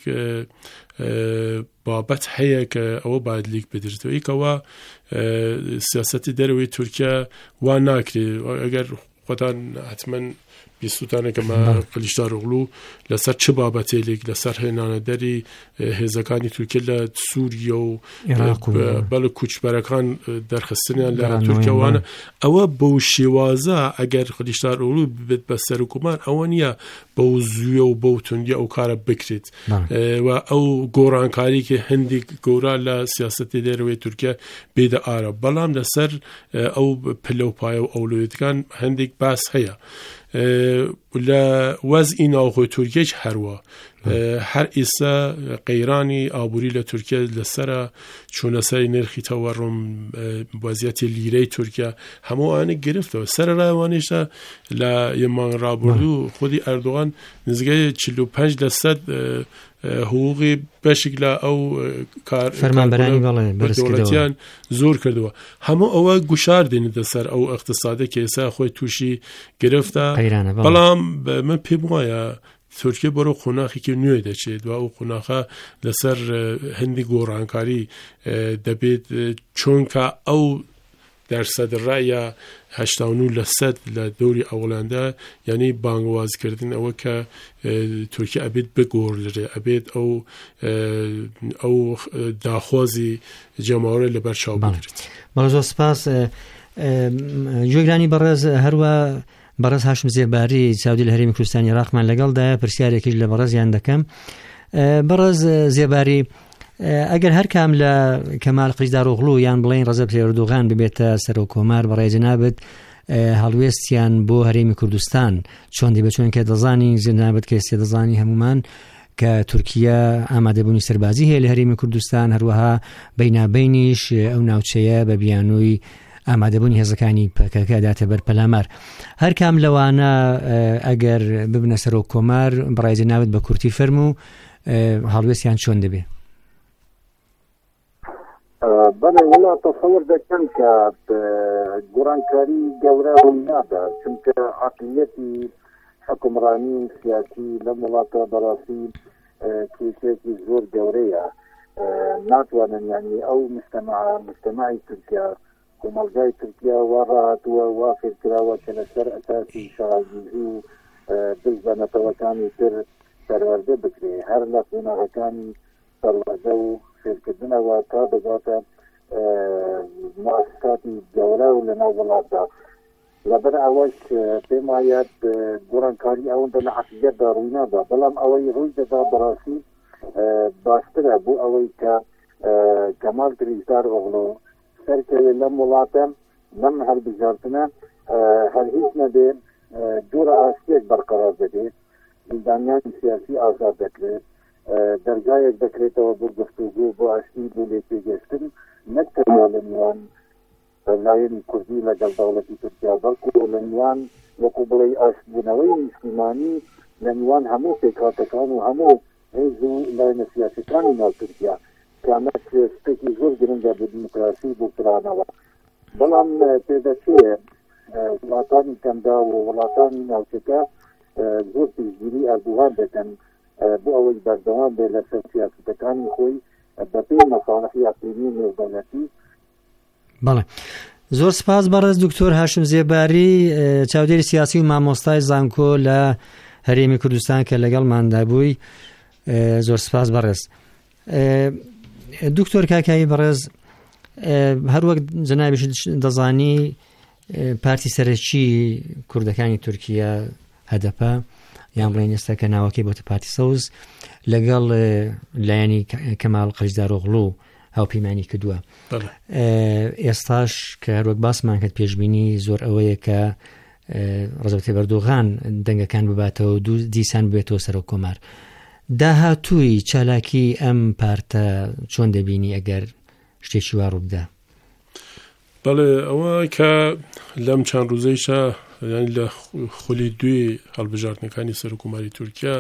بابەت هەیە کە ئەوە باید لیک بدرێتەوە. یەکەوە سیاسەتی دەرەوەی تورکیا وا ناکرێت ئەگەر خۆتان حتمەن بیستوتانێکەمە قلیشتارۆغلو لەسەر چه بابەتێک لەسەر هێنانە دەری هێزەکانی تورکیا لە سووریا و بەڵە کوچبەرەکان دەرخستنیان لە تورکیاوانە ئەوە بەو شێوازە ئەگەر قلیشتارۆغلو بێت بە سەر و کۆمار ئەوە نییە بەو زوویە و بەو توندیە ئەو کارە بکرێت و ئەو گۆڕانکاریکە هەندێک گەورە لە سیاسەتی دەرەوەی تورکیا بێدە ئارە. بەڵام لەسەر ئەو پلەپایە و ئەولوێتەکان هەندێک باس هەیە. لە وەزئی ناوخۆی تورکیاش هەروە هەر ئێستا قەیرانی ئابووری لە تورکیا لەسرە چوونە سەری نرخی تەوەڕم وەزیەتی لیرەی تورکیا هەموو ئەوانە گرفتەوە. سەرەڕایوانیشە لە یەمان ڕابردوو خودی ئەردوغان نزیکەی 45% حقوقی بەشێک لە ئەو
فەرمانبەرانی
دەوڵەتیان زۆر کردووە. هەموو ئەوە گوشار دێنێتە سەر ئەو اقتصادە کە ئێستا خۆی تووشی گرفتە. بەڵام من پێم وایە تورکیا بۆرە قۆناغێکی نوێ دەچێت و ئەو قۆناغە لەسەر هەندی گۆڕانکاری دەبێت چونکە ئەو دەرسەد ڕایە 89% لە دەوری ئەوڵاندا یعنی بانگوازکردن ئەوە کە تورکیا ئەبێت بگۆڕێ ئەبێت ئەو داخوازی جەماوەرە لەبەر چاو بگرێت.
بەڵێ زۆر سپاس. گوێگرانی بەڕێز هەروە بەڕێز هاشم زێباری چاودی لە هەرێمی کوردستانی عێراقمان لەگەڵدایە پرسیارێکیش لە بەڕێزیان دەکەم. بەڕێز زێباری ئەگەر هەر کام لە کەمال قلیشتارۆغلو یان بڵێن ڕەجەب تەیب ئەردۆغان ببێتە سەر و کۆمار بەڕێ جەنابەت هەڵوێستیان بۆ هەرێمی کوردستان چۆن دەبێت؟ چونکە دەزانی جەنابەت کەسێ دەزانی هەمومان کە تورکیا ئامادەبوونی سەربازی هەیە لە هەرێمی کوردستان، هەروەها بەینابەینیش ئەو ناوچەیە بە بیانووی ئامادەبوونی هێزەکانی پەکەکە داتە بەر پەلامار. هەر کام لەوانە ئەگەر ببنە سەر و کۆمار بڕایزی ناوت بە کورتی فەرموو هەڵوێستیان چۆن دەبێ؟
بەڵێ وڵا تەسەوەر دەکەن کە گۆڕانکاری گەورە نادا، چونکە عەقلیەتی حکومڕانی و سیاسی لەم وڵاتە بەڕاستی کێشێکی زۆر گەورەیە. ناتوانن یعنی ئەو مجتەمەعی تورکیا کۆمەلگای تورکیا وا ڕاهاتووە وا فێرکراوە کە لەسەر ئەساسی شەڕاگیری و دزبەنەتەوەکانی تر پەروەردە بکرێ، هەر لە قۆناغەکانی پەروەردە و فێرکردنەوە تا بگاتە مؤسساتی گەورە و لەناو وڵاتدا. لەبەر ئەوەش پێم وایە گۆڕانکاری ئەوەندە لە عەقیدەتدا ڕووی نادا، بەڵام ئەوەی ڕووی دەدا بەڕاستی باشترە بۆ ئەوەی کە کەمال کلیژدار ئۆغڵۆ سەرکەوێ لەم وڵاتە لەم هەڵبژاردنە هەر هیچ نەبێ دوورە ئاستێک بەرقەرار دەبێت، زیندانیانی سیاسی ئازاد دەکرێت، دەرگایەک دەکرێتەوە بۆ گفتوگۆ بۆ ئاشتی بۆ لێتێگەشتن، نەک تەنیا لە میوان لایەنی کوردی لەگەڵ دەوڵەتی تورکیا، بەڵکو لە میوان وەکو بڵێ ئاشتبوونەوەی نیشتیمانی لە میوان هەموو پێکهاتەکان و هەموو حیز و لایەنە سیاسیەکانی ناو تورکیا کە ئەمە شتێکی زۆر گرنگە بۆ دیموکراسی بۆ کرانەوە. بەڵام پێدەچێ وڵاتانی کەمدا و وڵاتانی ناوچەکە زۆر پێشگیری ئەردوغان دەکەن بۆ ئەوەی بەردەوام بێ لەسەر سیاسەتەکانی خۆی بەپێی مەصالحی ئەقلیمی نێودەوڵەتی.
بەڵێ، زۆر سپاس بەڕێز دکتۆر هاشم زێباری، چاودێری سیاسی و مامۆستای زانکۆ لە هەرێمی کوردستان کە لەگەڵماندا بووی. زۆر سپاس بەڕێز. دکتۆر کاکایی بەڕێز، هەروەک جەنابیش دەزانی پارتی سەرەکی کوردەکانی تورکیا هەدەپە یان بڵێن ئێستا کە ناوەکەی بۆتە پارتی سەوز لەگەڵ لایەنی کەمال قەلیجداروغڵو هاوپەیمانی کردووە. ئێستاش کە هەروەک باسمان کرد پێشبینی زۆر ئەوەیە کە ڕەجەب تەیب ئەردۆغان دەنگەکان بباتەوە و دیسان بێتەوە سەر و کۆمار. داهاتووی چالاکی ئەم پارتە چۆن دەبینی ئەگەر شتێکی وا ڕووبدا؟
بەڵێ، ئەوە کە لەم چەند ڕۆژەیشە یعنی لە خولی دوێ هەڵبژاردنەکانی سەر و کۆماری تورکیا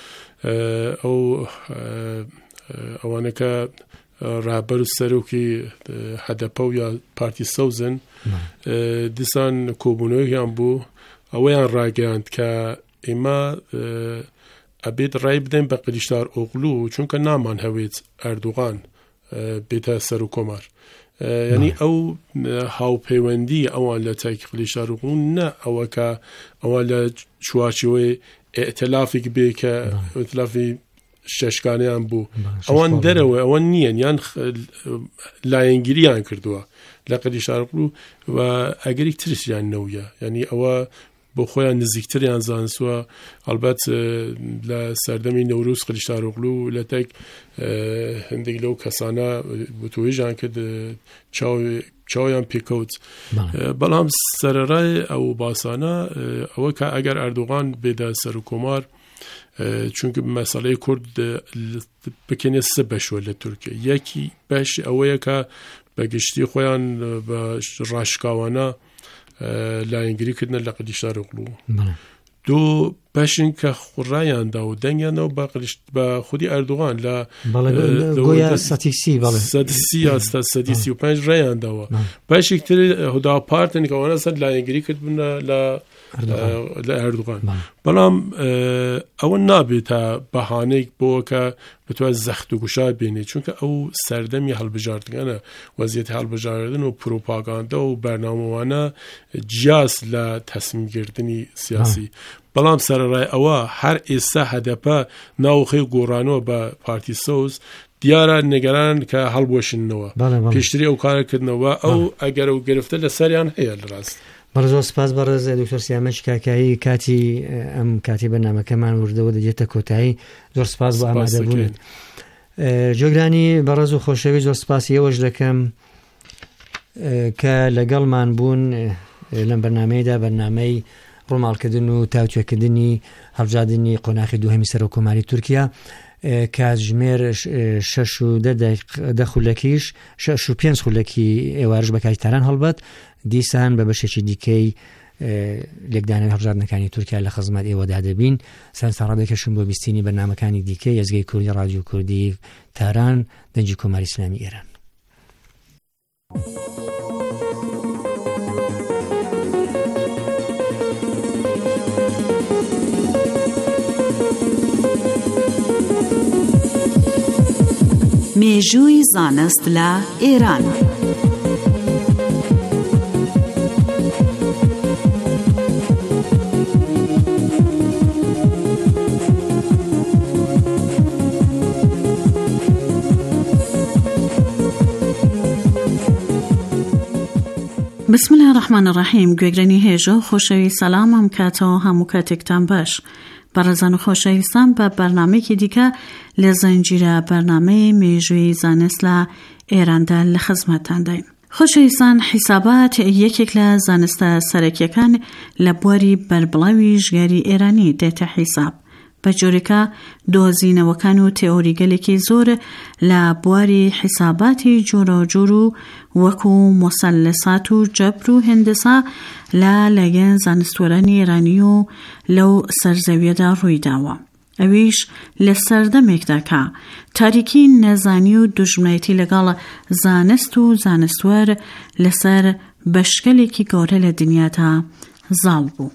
ئەوانە کە ڕابەر سەرۆکی هەدەپە و یا پارتی سەوزن دیسان کۆبوونەوەیان بوو، ئەوەیان ڕاگەیاند کە ئێمە ئەبێت ڕای بدەین بە قەلیجدار ئۆغڵو چونکە نامان هەوێت ئەردوغان بێتە سەر و کۆمار. یعنی ئەو هاوپەیوەندی ئەوان لە تایکی قەلیجدار ئۆغڵو نە ئەوە کە ئەوان لە چوارچێوەی ئێتلافێک بێ کە ئێتلافی شەشکانیان بوو، ئەوان دەرەوە ئەوە نییەن یان لایەنگیریان کردووە لە قەلیجدار ئۆغڵو و ئەگەری ترسیان نەویە، یعنی ئەوە بۆ خۆیان نزیکتریان زانسووە. ئەلبەت لە سەردەمی نەوروز قەلیجدار ئۆغڵو لە تێک هەندێک لەو کەسانە بتوێژیان کرد چاویان پێکەوت، بەڵام سەرەڕای ئەو باسانە ئەوە کە ئەگەر ئەردوغان بێدە سەر و کۆمار، چونکە مەسەلەی کورد بکەنێ سە بەشوە لە تورکیا، یەکی بەش ئەوەیە کە بەگشتی خۆیان بە ڕاشکاوانە لایەنگیریکردنە لە قەلیجدار ئۆغڵو، دوو بەشن کە خوڕایاندا و دەنگیانەوە بە خودی ئەردوغان لە سەدی 35 ڕێیانداوە، بەشێک تر هوداپارتن کە ئەوانە سەر لایەنگیریکردبوونە لە ئەردوغان. بەڵام ئەوە نابێتە بەهانەیەک بۆ کە بتوانێت زەخت و گوشار بێنێت، چونکە ئەو سەردەمی هەڵبژاردنەکانە وەزیەتی هەڵبژاردن و پرۆپاگاندا و بەرنامەوانە جیاز لە تەسمیمگرتنی سیاسی. بەڵام سەرەڕای ئەوە هەر ئێستا هەدەپە ناوخەی گۆڕانەوە بە پارتی سەوز دیارە نێگەران کە هەڵبوەشنەوە پێشتری ئەو کارەکردنەوە ئەو ئەگەر و گرفتە لە سەریان هەیە لە ڕاست.
بەڕێز زۆر سپاس بەڕێز دکتۆر سیامەش کاکایی، کاتی ئەم کاتی بەرنامەکەمان وردەوە دەجێتە کۆتایی. زۆر سپاس بۆ ئامادەبوونت. جۆگرانی بەڕێز و خۆشەوی، زۆر سپاسی ئەوەش دەکەم کە لەگەڵمان بوون لەم بەرنامەیەدا، بەرنامەی ڕۆماڵکردن و تاوتوێکردنی هەڵبژاردننی قۆناغی دووهەمی سەر و کۆماری تورکیا. کاتژمێر 6 و 10 خولەکیش 6 و 5 خولەکی ئێوارش بە کاتیتاران هەڵبەت دیسان بە بەشێکی دیکەی لێکدانەوەی هەڵبژاردنەکانی تورکیا لە خزمەت ئێوەدا دەبین. سەرنجڕادێکەشم بۆ بیستنی بەرنامەکانی دیکەی ئەزگەی کوردی رادیۆ کوردی تاران دەنجی کۆماری ئیسلامی ئێران.
مێژووی زانست لە ئێران.
بسم الله الرحمن الرحیم. گوێگرانی هێژە خۆشەوی سەلامم کاتەوە هەموو کاتێکتان باش. بەڕێزان و خۆشەویستان بە بەرنامەیەکی دیکە لە زەنجیرە بەرنامەی مێژووی زانست لە ئێراندا لە خزمەتانداین. خۆشەویستان، حیسابات یەکێک لە زانستە سەرەکیەکان لە بواری بەربڵاوی ژگاری ئێرانی دێتە حیساب. بە جۆرێکە دۆزینەوەکان و تێۆریگەلێکی زۆر لە بواری حیساباتی جۆرەوجۆر و وەکو مۆسەلەسات و جەبر و هێندسا لە لایەن زانستوەرانی ئێرانی و لەو سەرزەویەدا ڕوویداوە. ئەویش لە سەردەمێکدا کە تاریکی نەزانی و دوژمنایەتی لەگەڵ زانست و زانستوەر لەسەر بەشکەلێکی گەورە لە دنیادا زاڵ بوو.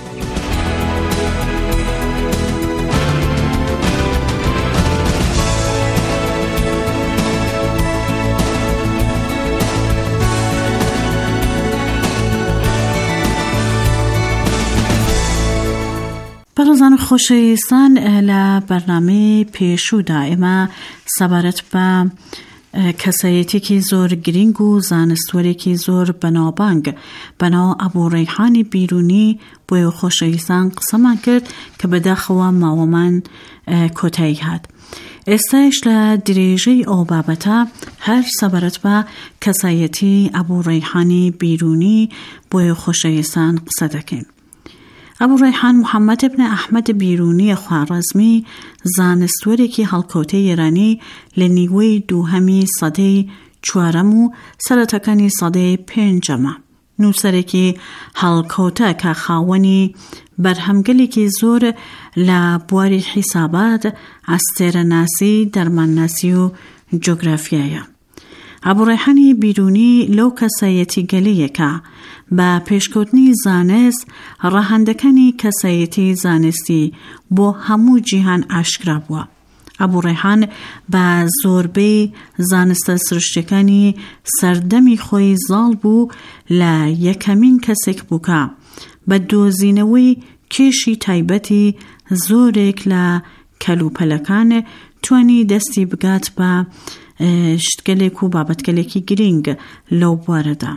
بەڕێزان و خۆشەویستان، لە بەرنامەی پێشوودا ئێمە سەبارەت بە کەسایەتێکی زۆر گرنگ و زانستوەرێکی زۆر بەناوبانگ بەناو ئەبوڕەیحانی بیرونی بۆیە خۆشەویستان قسەمان کرد کە بەداخەوە ماوەمان کۆتایی هات. ئێستایش لە درێژەی ئەو بابەتە هەر سەبارەت بە کەسایەتی ئەبوڕەیحانی بیرونی بۆیە خۆشەویستان قسە دەکەین. ئەبوڕەیحان محەممەد بن ئەحمەد بیرونی خوارەزمی زانستوەرێکی هەڵکەوتەی ئێرانی لە نیوەی دووهەمی سەدەی چوارەم و سەرەتەکانی سەدەی پێنجەمە. نووسەرێکی هەڵکەوتە کە خاوەنی بەرهەمگەلێکی زۆر لە بواری حیسابات، ئەستێرەناسی، دەرمانناسی و جۆگرافیایە. ئەبوڕەیحانی بیرونی لەو کەسایەتی گەلەیەکە بە پێشکەوتنی زانست ڕاهەندەکانی کەسایەتی زانستی بۆ هەموو جیهان ئاشکرا بووە. ئەبوڕەیحان بە زۆربەی زانستە سروشتیەکانی سەردەمی خۆی زاڵ بوو لە یەکەمین کەسێک بووکە بە دۆزینەوەی کێشی تایبەتی زۆرێک لە کەلوپەلەکان توانی دەستی بگات بە شتگەلێک و بابەتگەلێکی گرنگ لەو بوارەدا.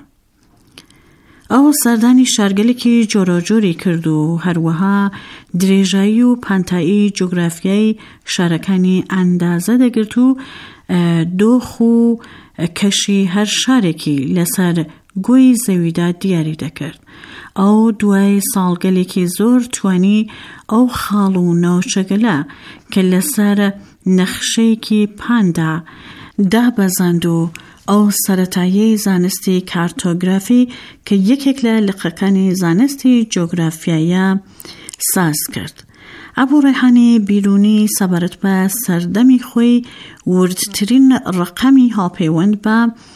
ئەو سەردانی شارگەلێکی جۆرەجۆری کرد و هەروەها درێژایی و پانتایی جۆگرافیایی شارەکانی ئەندازە دەگرت و دۆخ و کەشی هەر شارێکی لەسەر گۆی زەویدا دیاری دەکرد. ئەو دوای ساڵگەلێکی زۆر توانی ئەو خاڵ و ناوچەگەلە کە لەسەر نەخشەیەکی پاندا دابەزاند و ئەو سەرەتایەی زانستی کارتۆگرافی کە یەکێک لە لقەکانی زانستی جۆگرافیایە ساز کرد. ئەبوڕەیحانی بیرونی سەبارەت بە سەردەمی خۆی وردترین ڕقەمی هاوپەیوەند بە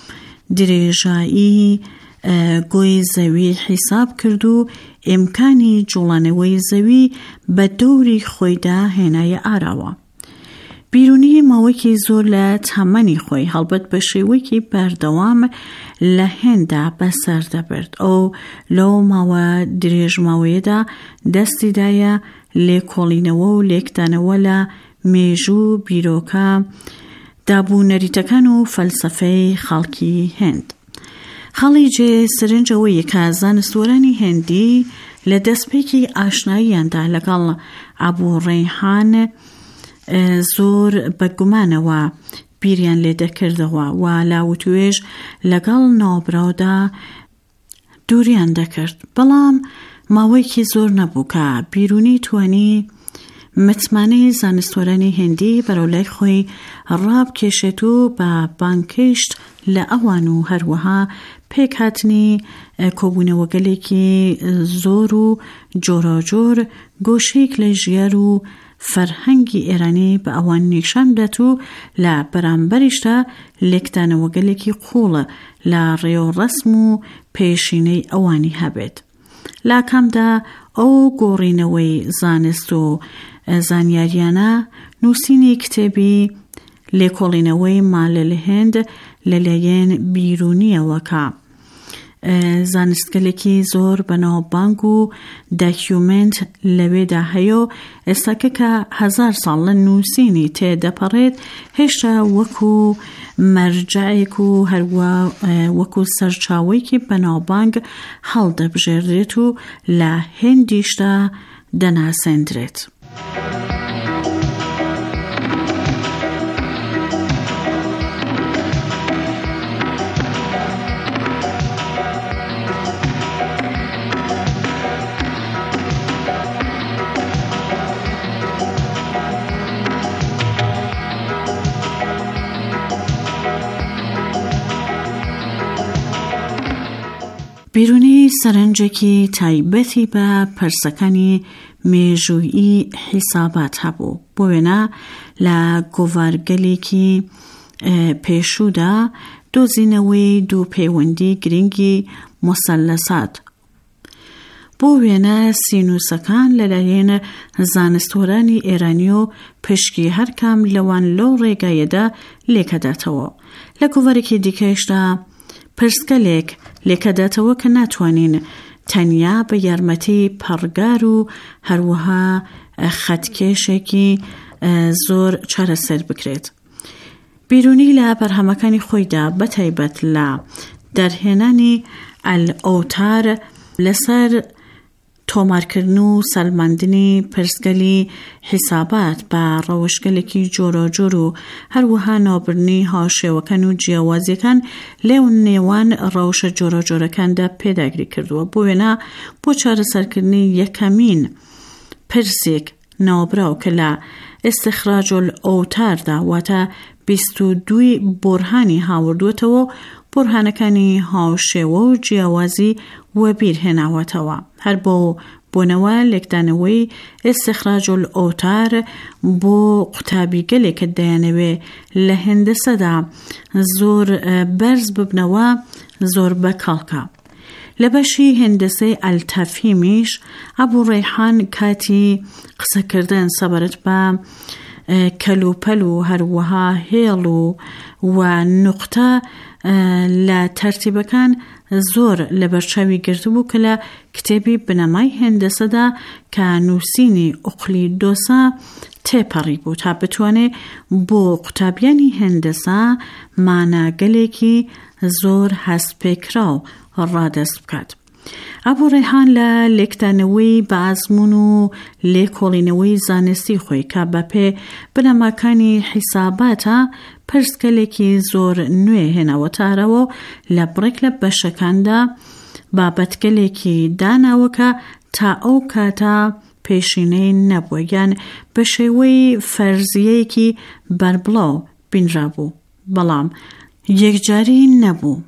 درێژایی گۆی زەوی حیساب کرد و ئیمکانی جوڵانەوەی زەوی بە دەوری خۆیدا هێنایە ئاراوە. بیرونی ماوەیەکی زۆر لە تەمەنی خۆی هەڵبەت بە شێوەیەکی بەردەوام لە هێندا بەسەر دەبرد. ئەو لەو ماوە درێژماوەیەدا دەستیدایە لێکۆڵینەوە و لێکدانەوە لە مێژوو بیرۆکە دابوونەریتەکان و فەلسەفەی خەڵکی هێند. خەڵی جێ سرنجەوەی کە زانستوەرانی هێندی لە دەستپێکی ئاشناییاندا لەگەڵ ئەبوڕەیحان زۆر بەگومانەوە بیریان لێ دەکردەوە و لاوتوێژ لەگەڵ ناوبراودا دووریان دەکرد. بەڵام ماوەیەکی زۆر نەبوو کە بیرونی توانی متمانەی زانستوەرانی هێندی بەرەو لای خۆی ڕابکێشێت و بە بانکەیشت لە ئەوان و هەروەها پێک هاتنی کۆبوونەوەگەلێکی زۆر و جۆراجۆر گۆشەیەک لە ژیار و فەرهەنگی ئێرانی بە ئەوان نیشان بدات و لە بەرامبەریشدا لێکدانەوەگەلێکی قوڵە لە ڕێوەڕەسم و پێشینەی ئەوانی هەبێت. لا کامدا ئەو گۆڕینەوەی زانست و زانیاریانە نووسینی کتێبی لێکۆڵینەوەی مالە لە هێند لەلایەن بیرونیەوەکە زانستگەلێکی زۆر بەناوبانگ و داکیومنت لەوێدا هەیە و ئێستاکە کە 1000 ساڵ لە نووسینی تێدەپەڕێت هێشتا وەکو مەرجەعێک و هەروە وەکو سەرچاوەیەکی بەناوبانگ هەڵدەبژێردرێت و لە هێندیشدا دەناسێندرێت. بیرونی سەرنجێکی تایبەتی بە پەرسەکانی مێژوویی حیسابات هەبوو. بۆ وێنە لە گۆڤارگەلێکی پێشوودا دۆزینەوەی دوو پەیوەندی گرنگی مۆسەلەسات. بۆ وێنە سینوسەکان لەلایەن زانستوەرانی ئێرانی و پشکی هەرکام لەوان لەو ڕێگایەدا لێکەداتەوە. لە گۆڤارێکی دیکەشدا پرسکەلێک لێکەداتەوە کە ناتوانین تەنیا بە یارمەتی پەڕگار و هەروەها خەتکێشێکی زۆر چارەسەر بکرێت. بیرونی لە بەرهەمەکانی خۆیدا بەتایبەت لە دەرهێنانی ئەلئەوتار لەسەر تۆمارکردن و سەلماندنی پرسگەلی حیسابات بە ڕەوشگەلێکی جۆراجۆر و هەروەها ناوبردنی هاوشێوەکان و جیاوازیەکان لێو نێوان ڕەوشە جۆراجۆرەکاندا پێداگیری کردووە. بۆ وێنە بۆ چارەسەرکردنی یەکەمین پرسێک ناوبراو کە لە ئیستیخراجەلئەوتاردا واتە 22 بۆرهانی هاوردووەتەوە بۆرهانەکانی هاوشێوە و جیاوازی وەبیر هێناوەتەوە. هەر بۆ بۆنەوە لێکدانەوەی ئیستیخراجەلئەوتار بۆ قوتابی گەلێکت دەیانەوێ لە هێندسەدا زۆر بەرز ببنەوە زۆر بەکاڵکە. لە بەشی هێندسەی ئەلتەفهیمیش ئەبوو ڕەیحان کاتی قسەکردن سەبارەت بە کەلوپەل و هەروەها هێڵ و نوقتە لە تەرتیبەکان زۆر لە بەرچاوی گرتبوو کە لە کتێبی بنەمای هێندسەدا کە نووسینی ئوقلیدۆسە تێپەڕی بوو تا بتوانێت بۆ قوتابیانی هێندسە ماناگەلێکی زۆر هەستپێکراو ڕادەست بکات. ئەبوو ڕەیحان لە لێکدانەوەی بە ئازمون و لێکۆڵینەوەی زانستی خۆی کە بەپێ بنەماکانی حیساباتە پرسکەلێکی زۆر نوێ هێناوەتارەوە لە بڕێک لە بەشەکاندا بابەتگەلێکی داناوەکە تا ئەو کاتە پێشینەی نەبووە یان بە شێوەی فەرزیەیەکی بەربڵاو بینرابوو بەڵام یەکجاری نەبوو.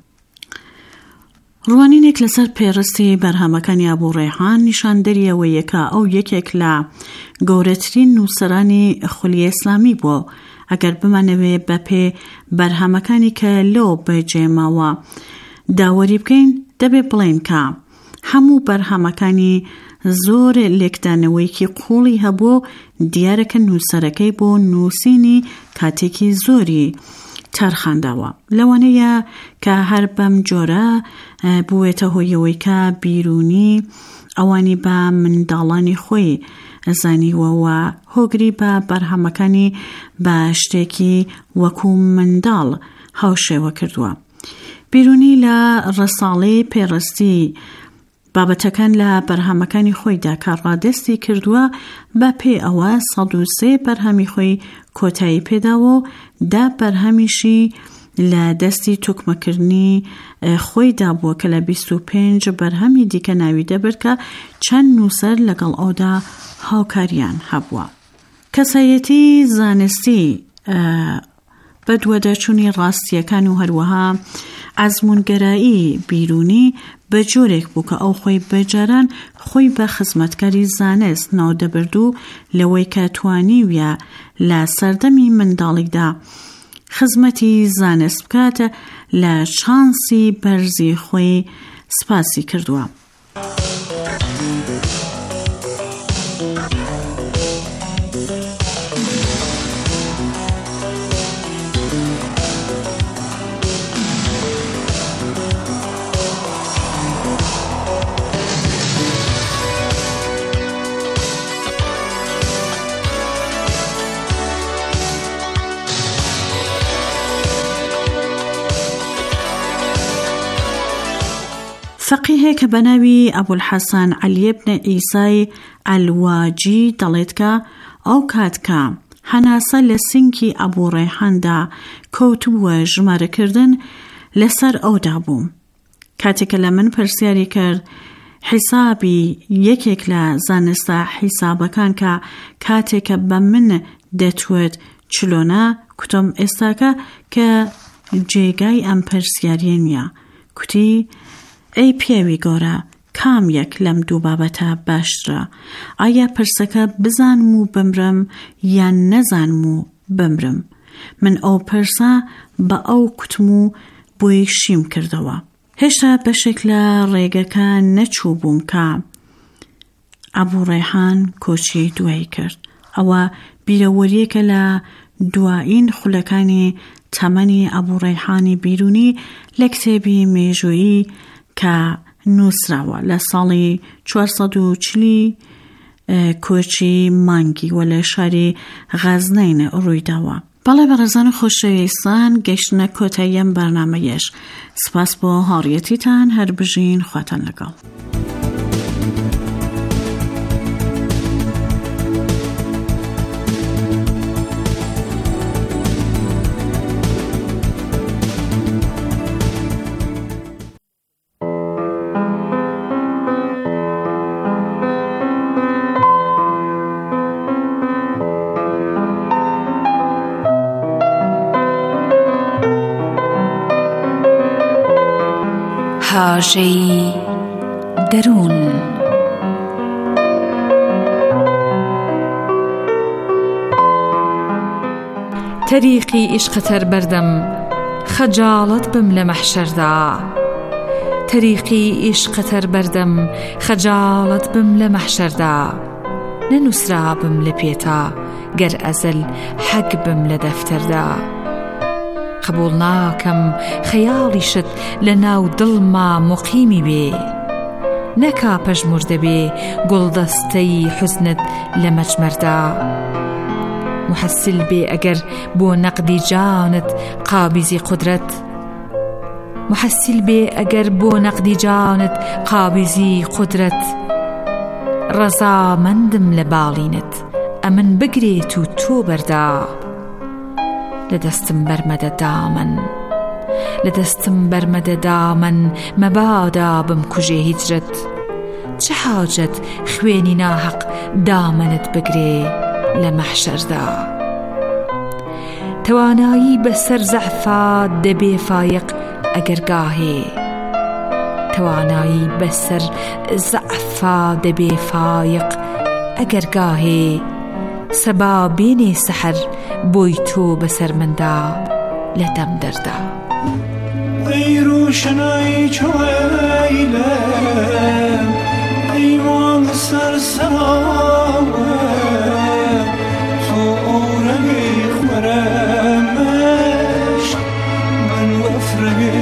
ڕوانینێک لەسەر پێڕستی بەرهەمەکانی ئەبوو ڕەیحان نیشاندەریەوەیە کە ئەو یەکێک لە گەورەترین نووسەرانی خولی ئیسلامی بووە. ئەگەر بمانەوێ بەپێ بەرهەمەکانی کە لەو بەجێماوە داوەری بکەین دەبێ بڵێن کە هەموو بەرهەمەکانی زۆر لێکدانەوەیکی قوڵی هەبوو دیارەکە نووسەرەکەی بۆ نووسینی کاتێکی زۆری تەرخانداوە. لەوانەیە کە هەر بەم جۆرە بووێتە هۆیەوەی کە بیرونی ئەوانی بە منداڵانی خۆی زانیوەوە هۆگری بە بەرهەمەکانی بە شتێکی وەکو منداڵ هاوشێوە کردووە. بیرونی لە ڕەساڵەی پێڕستی بابەتەکان لە بەرهەمەکانی خۆیدا کە ڕادستی کردووە بە پێ ئەوە 103 بەرهەمی خۆی کۆتایی پێداوە و دا بەرهەمیشی لە دەستی توکمەکردنی خۆیدا بووە کە لە 25 بەرهەمی دیکە ناوی دەبرد کە چەند نووسەر لەگەڵ ئەودا هاوکاریان هەبووە. کەسایەتی زانستی بەدوەدەچوونی ڕاستیەکان و هەروەها ئەزموونگەرایی بیرونی بە جۆرێک بوو کە ئەو خۆی بەجاران خۆی بە خزمەتکاری زانست ناو دەبردو لەوەی کە توانیویە لە سەردەمی منداڵیدا خزمەتی زانست بکاتە لە شانسی بەرزی خۆی سپاسی کردووە. فەقیهەیە کە بەناوی ئەبولحەسان عەلی بن ئیسای ئەلواجی دەڵێت کە ئەو کاتکە هەناسە لە سینکی ئەبوو ڕەیحاندا کەوتبووە ژمارەکردن لەسەر ئەودا بوو. کاتێکە لە من پرسیاری کرد حیسابی یەکێک لە زانستە حیسابەکان کە کاتێکە بە من دەتوێت چلۆنا کوتم ئێستاکە کە جێگای ئەم پرسیاریە نییە. کوتی ئەی پیاوی گەورە کام یەک لەم دوو بابەتە باشترە؟ ئایا پرسەکە بزانم و بمرم یان نەزانم و بمرم؟ من ئەو پرسە بە ئەو کوتم و بۆی شیم کردەوە. هێشتا بەشێک لە ڕێگەکە نەچوو بووم کە ئەبوو ڕەیحان کۆچی دوای کرد. ئەوە بیرەوەریەکە لە دوایین خولەکانی تەمەنی ئەبوو ڕەیحانی بیرونی لە کتێبی مێژوویی کە نووسراوە لە ساڵی 440 کۆچی مانگی و لە شاری غەزنین ڕوویداوە. بەڵێ بەڕێزان خۆشەویستان گەیشتنە کۆتاییەم بەرنامەیەش. سپاس بۆ هاوڕێیەتیتان، هەر بژین خواتان لەگەڵ.
هاژەی دەروون. تەریقی ئیشقەتەر بەردەم خەجاڵەت بم لە مەحشەردا. تەریقی ئیشقەتەر بەردەم خەجاڵەت بم لە مەحشەردا. نەنووسرا بم لە پێتا گەر ئەزەل حەگ بم لە دەفتەردا. قبول ناکەم خەیاڵیشت لە ناو دڵما مقیمی بێ. نەکا پەژموردە بێ گوڵدەستەی حوزنت لە مەجمەردا. محەسل بێ ئەگەر بۆ نەقدی جانت قابیزی قودرەت. محەسل بێ ئەگەر بۆ نەقدی جانت قابیزی قودرەت. ڕەزامەندم لە باڵینت ئەمن بگرێت و تۆ بەردا. لەدەستم بەرمەدە دامن، لەدەستم بەرمەدە دامن، مەبادا بمکوژێ هیجرت. چه حاجەت خوێنی ناحەق دامنت بگرێ لە مەحشەردا. توانایی بەسەر زەعفا دەبێ فایق ئەگەر گاهێ. توانایی بەسەر زەعفا دەبێ فایق ئەگەر گاهێ. سەبا بێنێ سەحەر بۆی تۆ بەسەر مندا لە دەم دەردا.
ئەی ڕۆشنایی چۆیلە ئەی ماڵ سەرسەماوە تۆ ئەوڕەگەی خوەرەمەش من وەفرەگەی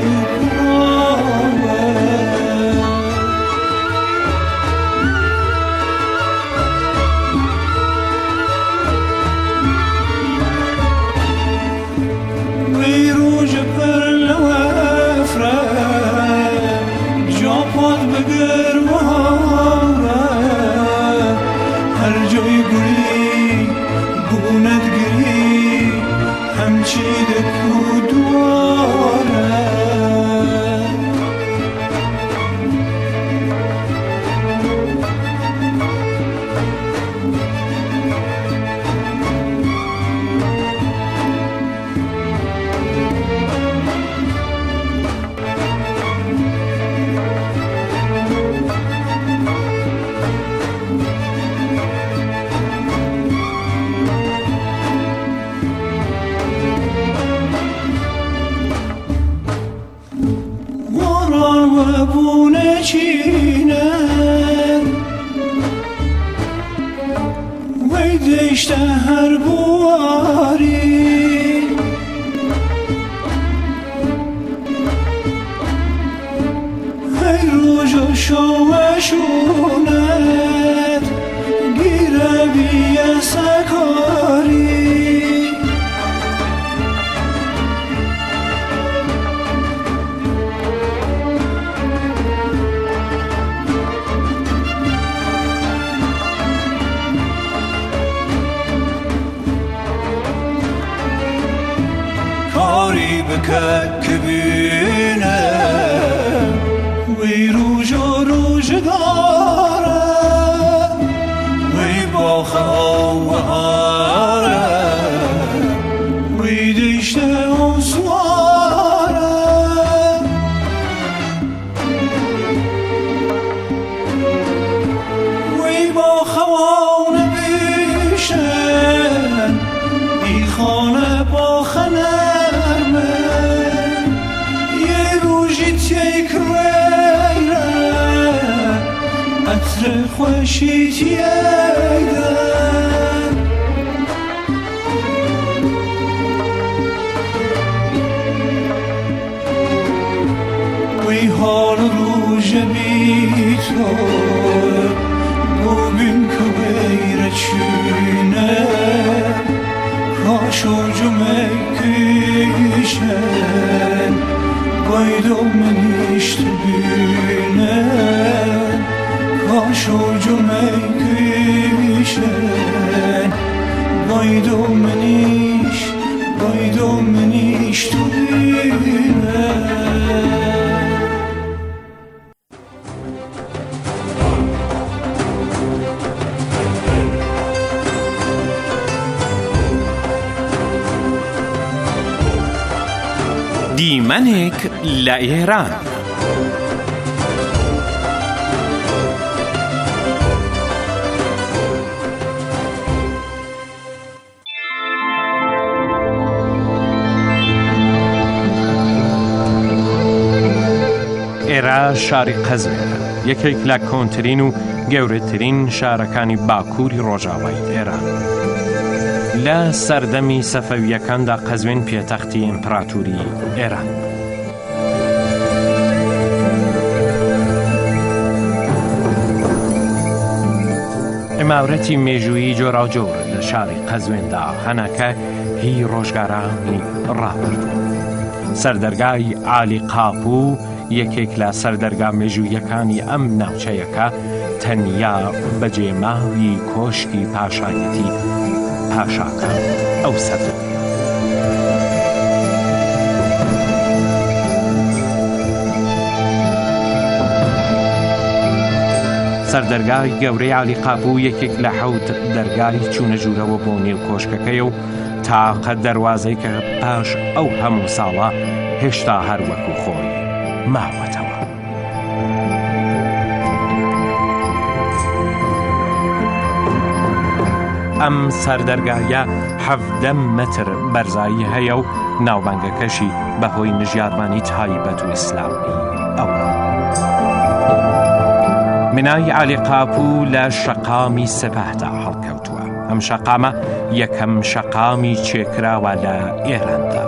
بونه چینه وی دشته هر بواری هی روش و شوشونت گیره بیه سکاری که بینه وی روژ و روژ داره وی باخه و هاره وی دشته و سواره وی باخه و نبیشه ای خانه باخه خوشی تیده وی حال روژ بی تو ببین که غیر چینه کاش و جمعه کشن باید و منیش تو بینه کاش و جمعه کشن باید و منیش تو بینه
دیمەنێک لە ئێران. ئێرە شاری قەزوینە، یەکێک لە کۆنترین و گەورەترین شارەکانی باکووری ڕۆژاوای ئێران. لە سەردەمی سەفەویەکاندا قەزوین پێتەختی ئیمپراتوری ئێران. ئێماورەتی مێژووی جۆراوجۆر لە شاری قەزویندا هەناکە هی ڕۆژگارانی ڕابردوو. سەردەرگای عالی قاپوو یەکێک لە سەردەرگا مێژوویەکانی ئەم ناوچەیەکە تەنیا بەجێماوی کۆشکی پاشایەتی پاشاکە ئەو سەردە. سەردەرگای گەورەی عالی قاپوو یەکێک لە 7 دەرگای چوونە ژوورەوە بۆ نێو کۆشکەکەی و تاقە دەواازەی کە پاش ئەو هەموو ساڵە هێشتا هەر وەکو خۆی ماوەتەوە. ئەم سەردەرگایە 17 مەتر بەرزایی هەیە و ناوبانگەکەشی بەهۆی نژادبانی تایبەت و ئیسلامی ئەوە. منای عالی قاپوو لە شەقامی سپاهدا هەڵکەوتووە. ئەم شەقامە یەکەم شەقامی چێکراوە لە ئێراندا.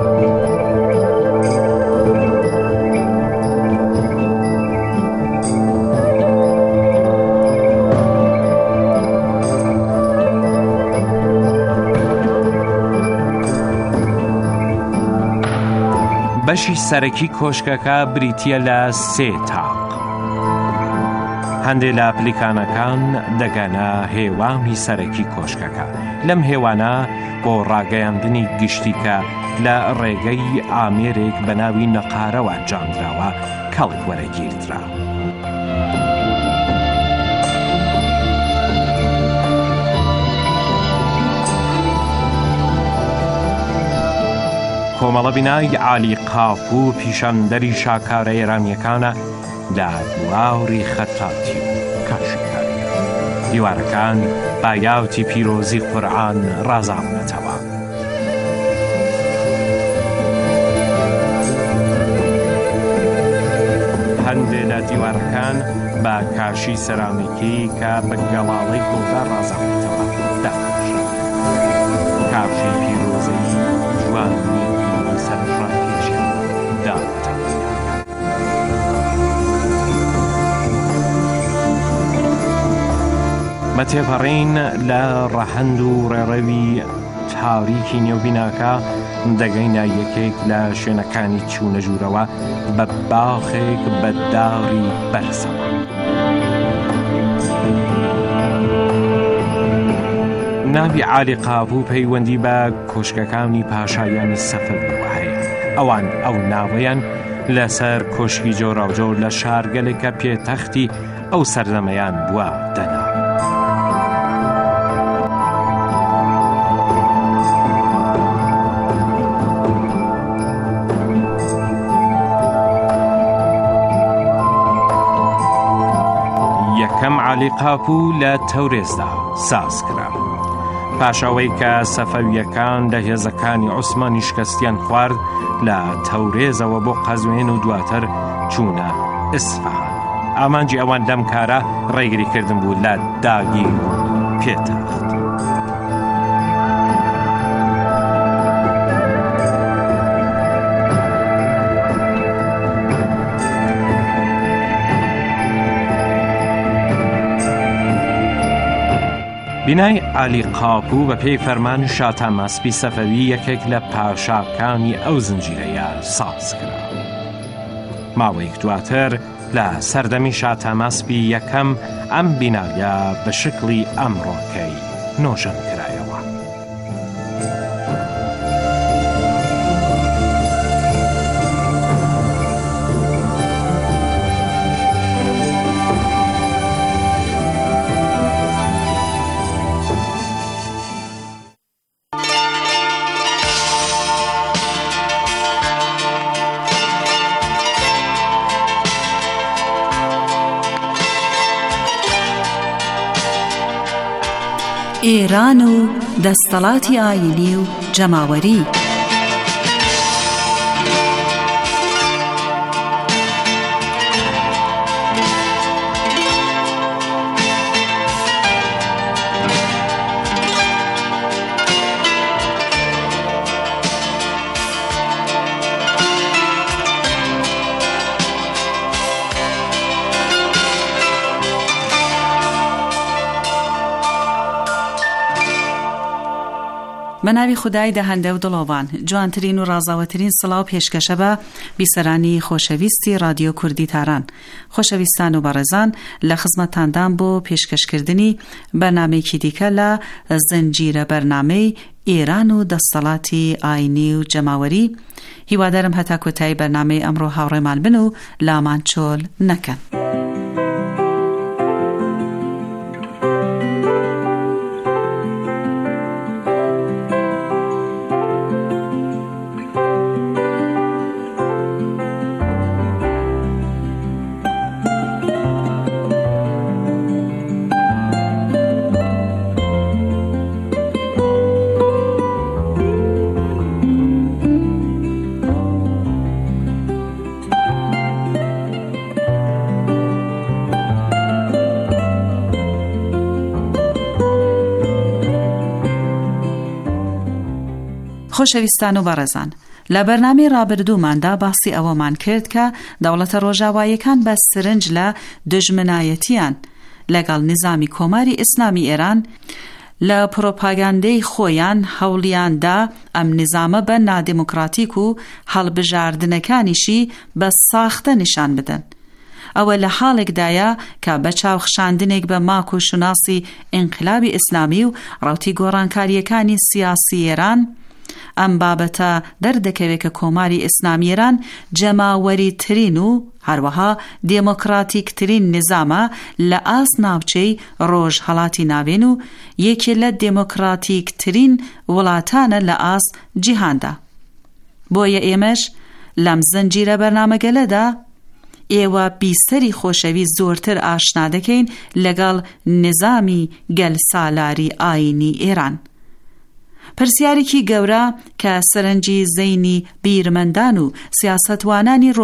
بەشی سەرەکی کۆشکەکە بریتیە لە 3 تاق. هەندێک لە پلیکانەکان دەگەنە هێوانی سەرەکی کۆشکەکە. لەم هێوانە بۆ ڕاگەیاندنی گشتیکە لە ڕێگەی ئامێرێک بە ناوی نەقارەوە جانراوە کەڵک وەرەگیرترا. کۆمەڵە بینای عالی قاپوو پیشاندەری شاکارە ئێرانیەکانە لە دواوری خەتاتی و کاشیکاری. دیوارەکان با یاوتی پیرۆزی قورئان ڕازاونەتەوە. دیوارەکان بە کاشی سەرامیکی کە بە گەڵاڵەی گوڵدار ڕازاوێتەوە داخرا. کافشی پیرۆزەی جوانی سەرڕاکێشیان داوەتەوە. بە تێپەڕین لە ڕەهەند و ڕێڕەوی تاریکی نێوبیناکە دەگەینە یەکێک لە شوێنەکانی چوونە ژوورەوە بە باخێک بە داڕی بەرزەوە. ناوی عالی قاپوو پەیوەندی بە کۆشکەکانی پاشایانی سەفەویەوە هەیە. ئەوان ئەو ناوەیان لەسەر کۆشکی جۆراوجۆر لە شارگەلێکە پێتەختی ئەو سەردەمەیان بووە دەنا. یەکەم عالی قاپوو لە تەورێزدا ساز کرا. پاشەوەی کە سەفەویەکان لە هێزەکانی عوسمانی شکستیان خوارد لە تەورێزەوە بۆ قەزوین و دواتر چوونە ئیسفەهان. ئامانجی ئەوان دەم کارە ڕێگری کردن بوو لە داگیر و پێتەخت. بینای عالی قاپوو بە پێی فەرمان شاتامەسپی سەفەوی یەکێک لە پاشاکانی ئەو زنجیرەیە ساز کرا. ماوەیەک دواتر لە سەردەمی شاتامەسپی یەکەم ئەم بینایە بە شکلی ئەمڕۆکەی نۆژەن کرایەوە.
ئێران و دەسەڵاتی ئاینی و جەماوەری. بە ناوی خودای دەهەندە و دڵۆڤان، جوانترین و ڕازاوەترین سڵاو پێشکەشە بە بیسەرانی خۆشەویستی رادیۆ کوردی تاران. خۆشەویستان و بەڕێزان، لە خزمەتاندان بۆ پێشکەشکردنی بەرنامەیەکی دیکە لە زنجیرە بەرنامەی ئێران و دەسەڵاتی ئاینی و جەماوەری. هیوادارم هەتا کۆتایی بەرنامەی ئەمڕۆ هاوڕێمان بن و لامان چۆل نەکەن. خۆشەویستان و بەڕێزان، لە بەرنامەی ڕابردووماندا باسی ئەوەمان کرد کە دەوڵەتە ڕۆژاواییەکان بە سرنج لە دژمنایەتیان لەگەڵ نظامی کۆماری ئیسلامی ئێران لە پرۆپاگاندەی خۆیان هەوڵیاندا ئەم نظامە بە نادیموکراتیک و هەڵبژاردنەکانیشی بە ساختە نیشان بدەن. ئەوە لە حاڵێکدایە کە بە چاوخشاندنێک بە ماک و شوناسی ئینقلابی ئیسلامی و ڕاوتی گۆڕانکاریەکانی سیاسی ئێران ئەم بابەتە دەردەکەوێت کە کۆماری ئیسلامی ئێران جەماوەری ترین و هەروەها دێمۆکراتیکترین نظامە لە ئاس ناوچەی ڕۆژ هەڵاتی ناوێن و یەکێ لە دێمۆکراتیکترین وڵاتانە لە ئاس جیهاندا. بۆیە ئێمەش لەم زنجیرە بەرنامەگەلەدا ئێوە بیسەری خۆشەوی زۆرتر ئاشنا دەکەین لەگەڵ نظامی گەلسالاری ئاینی ئێران. پرسیارێکی گەورە کە سەرنجی زەینی بیرمەندان و سیاسەتوانانی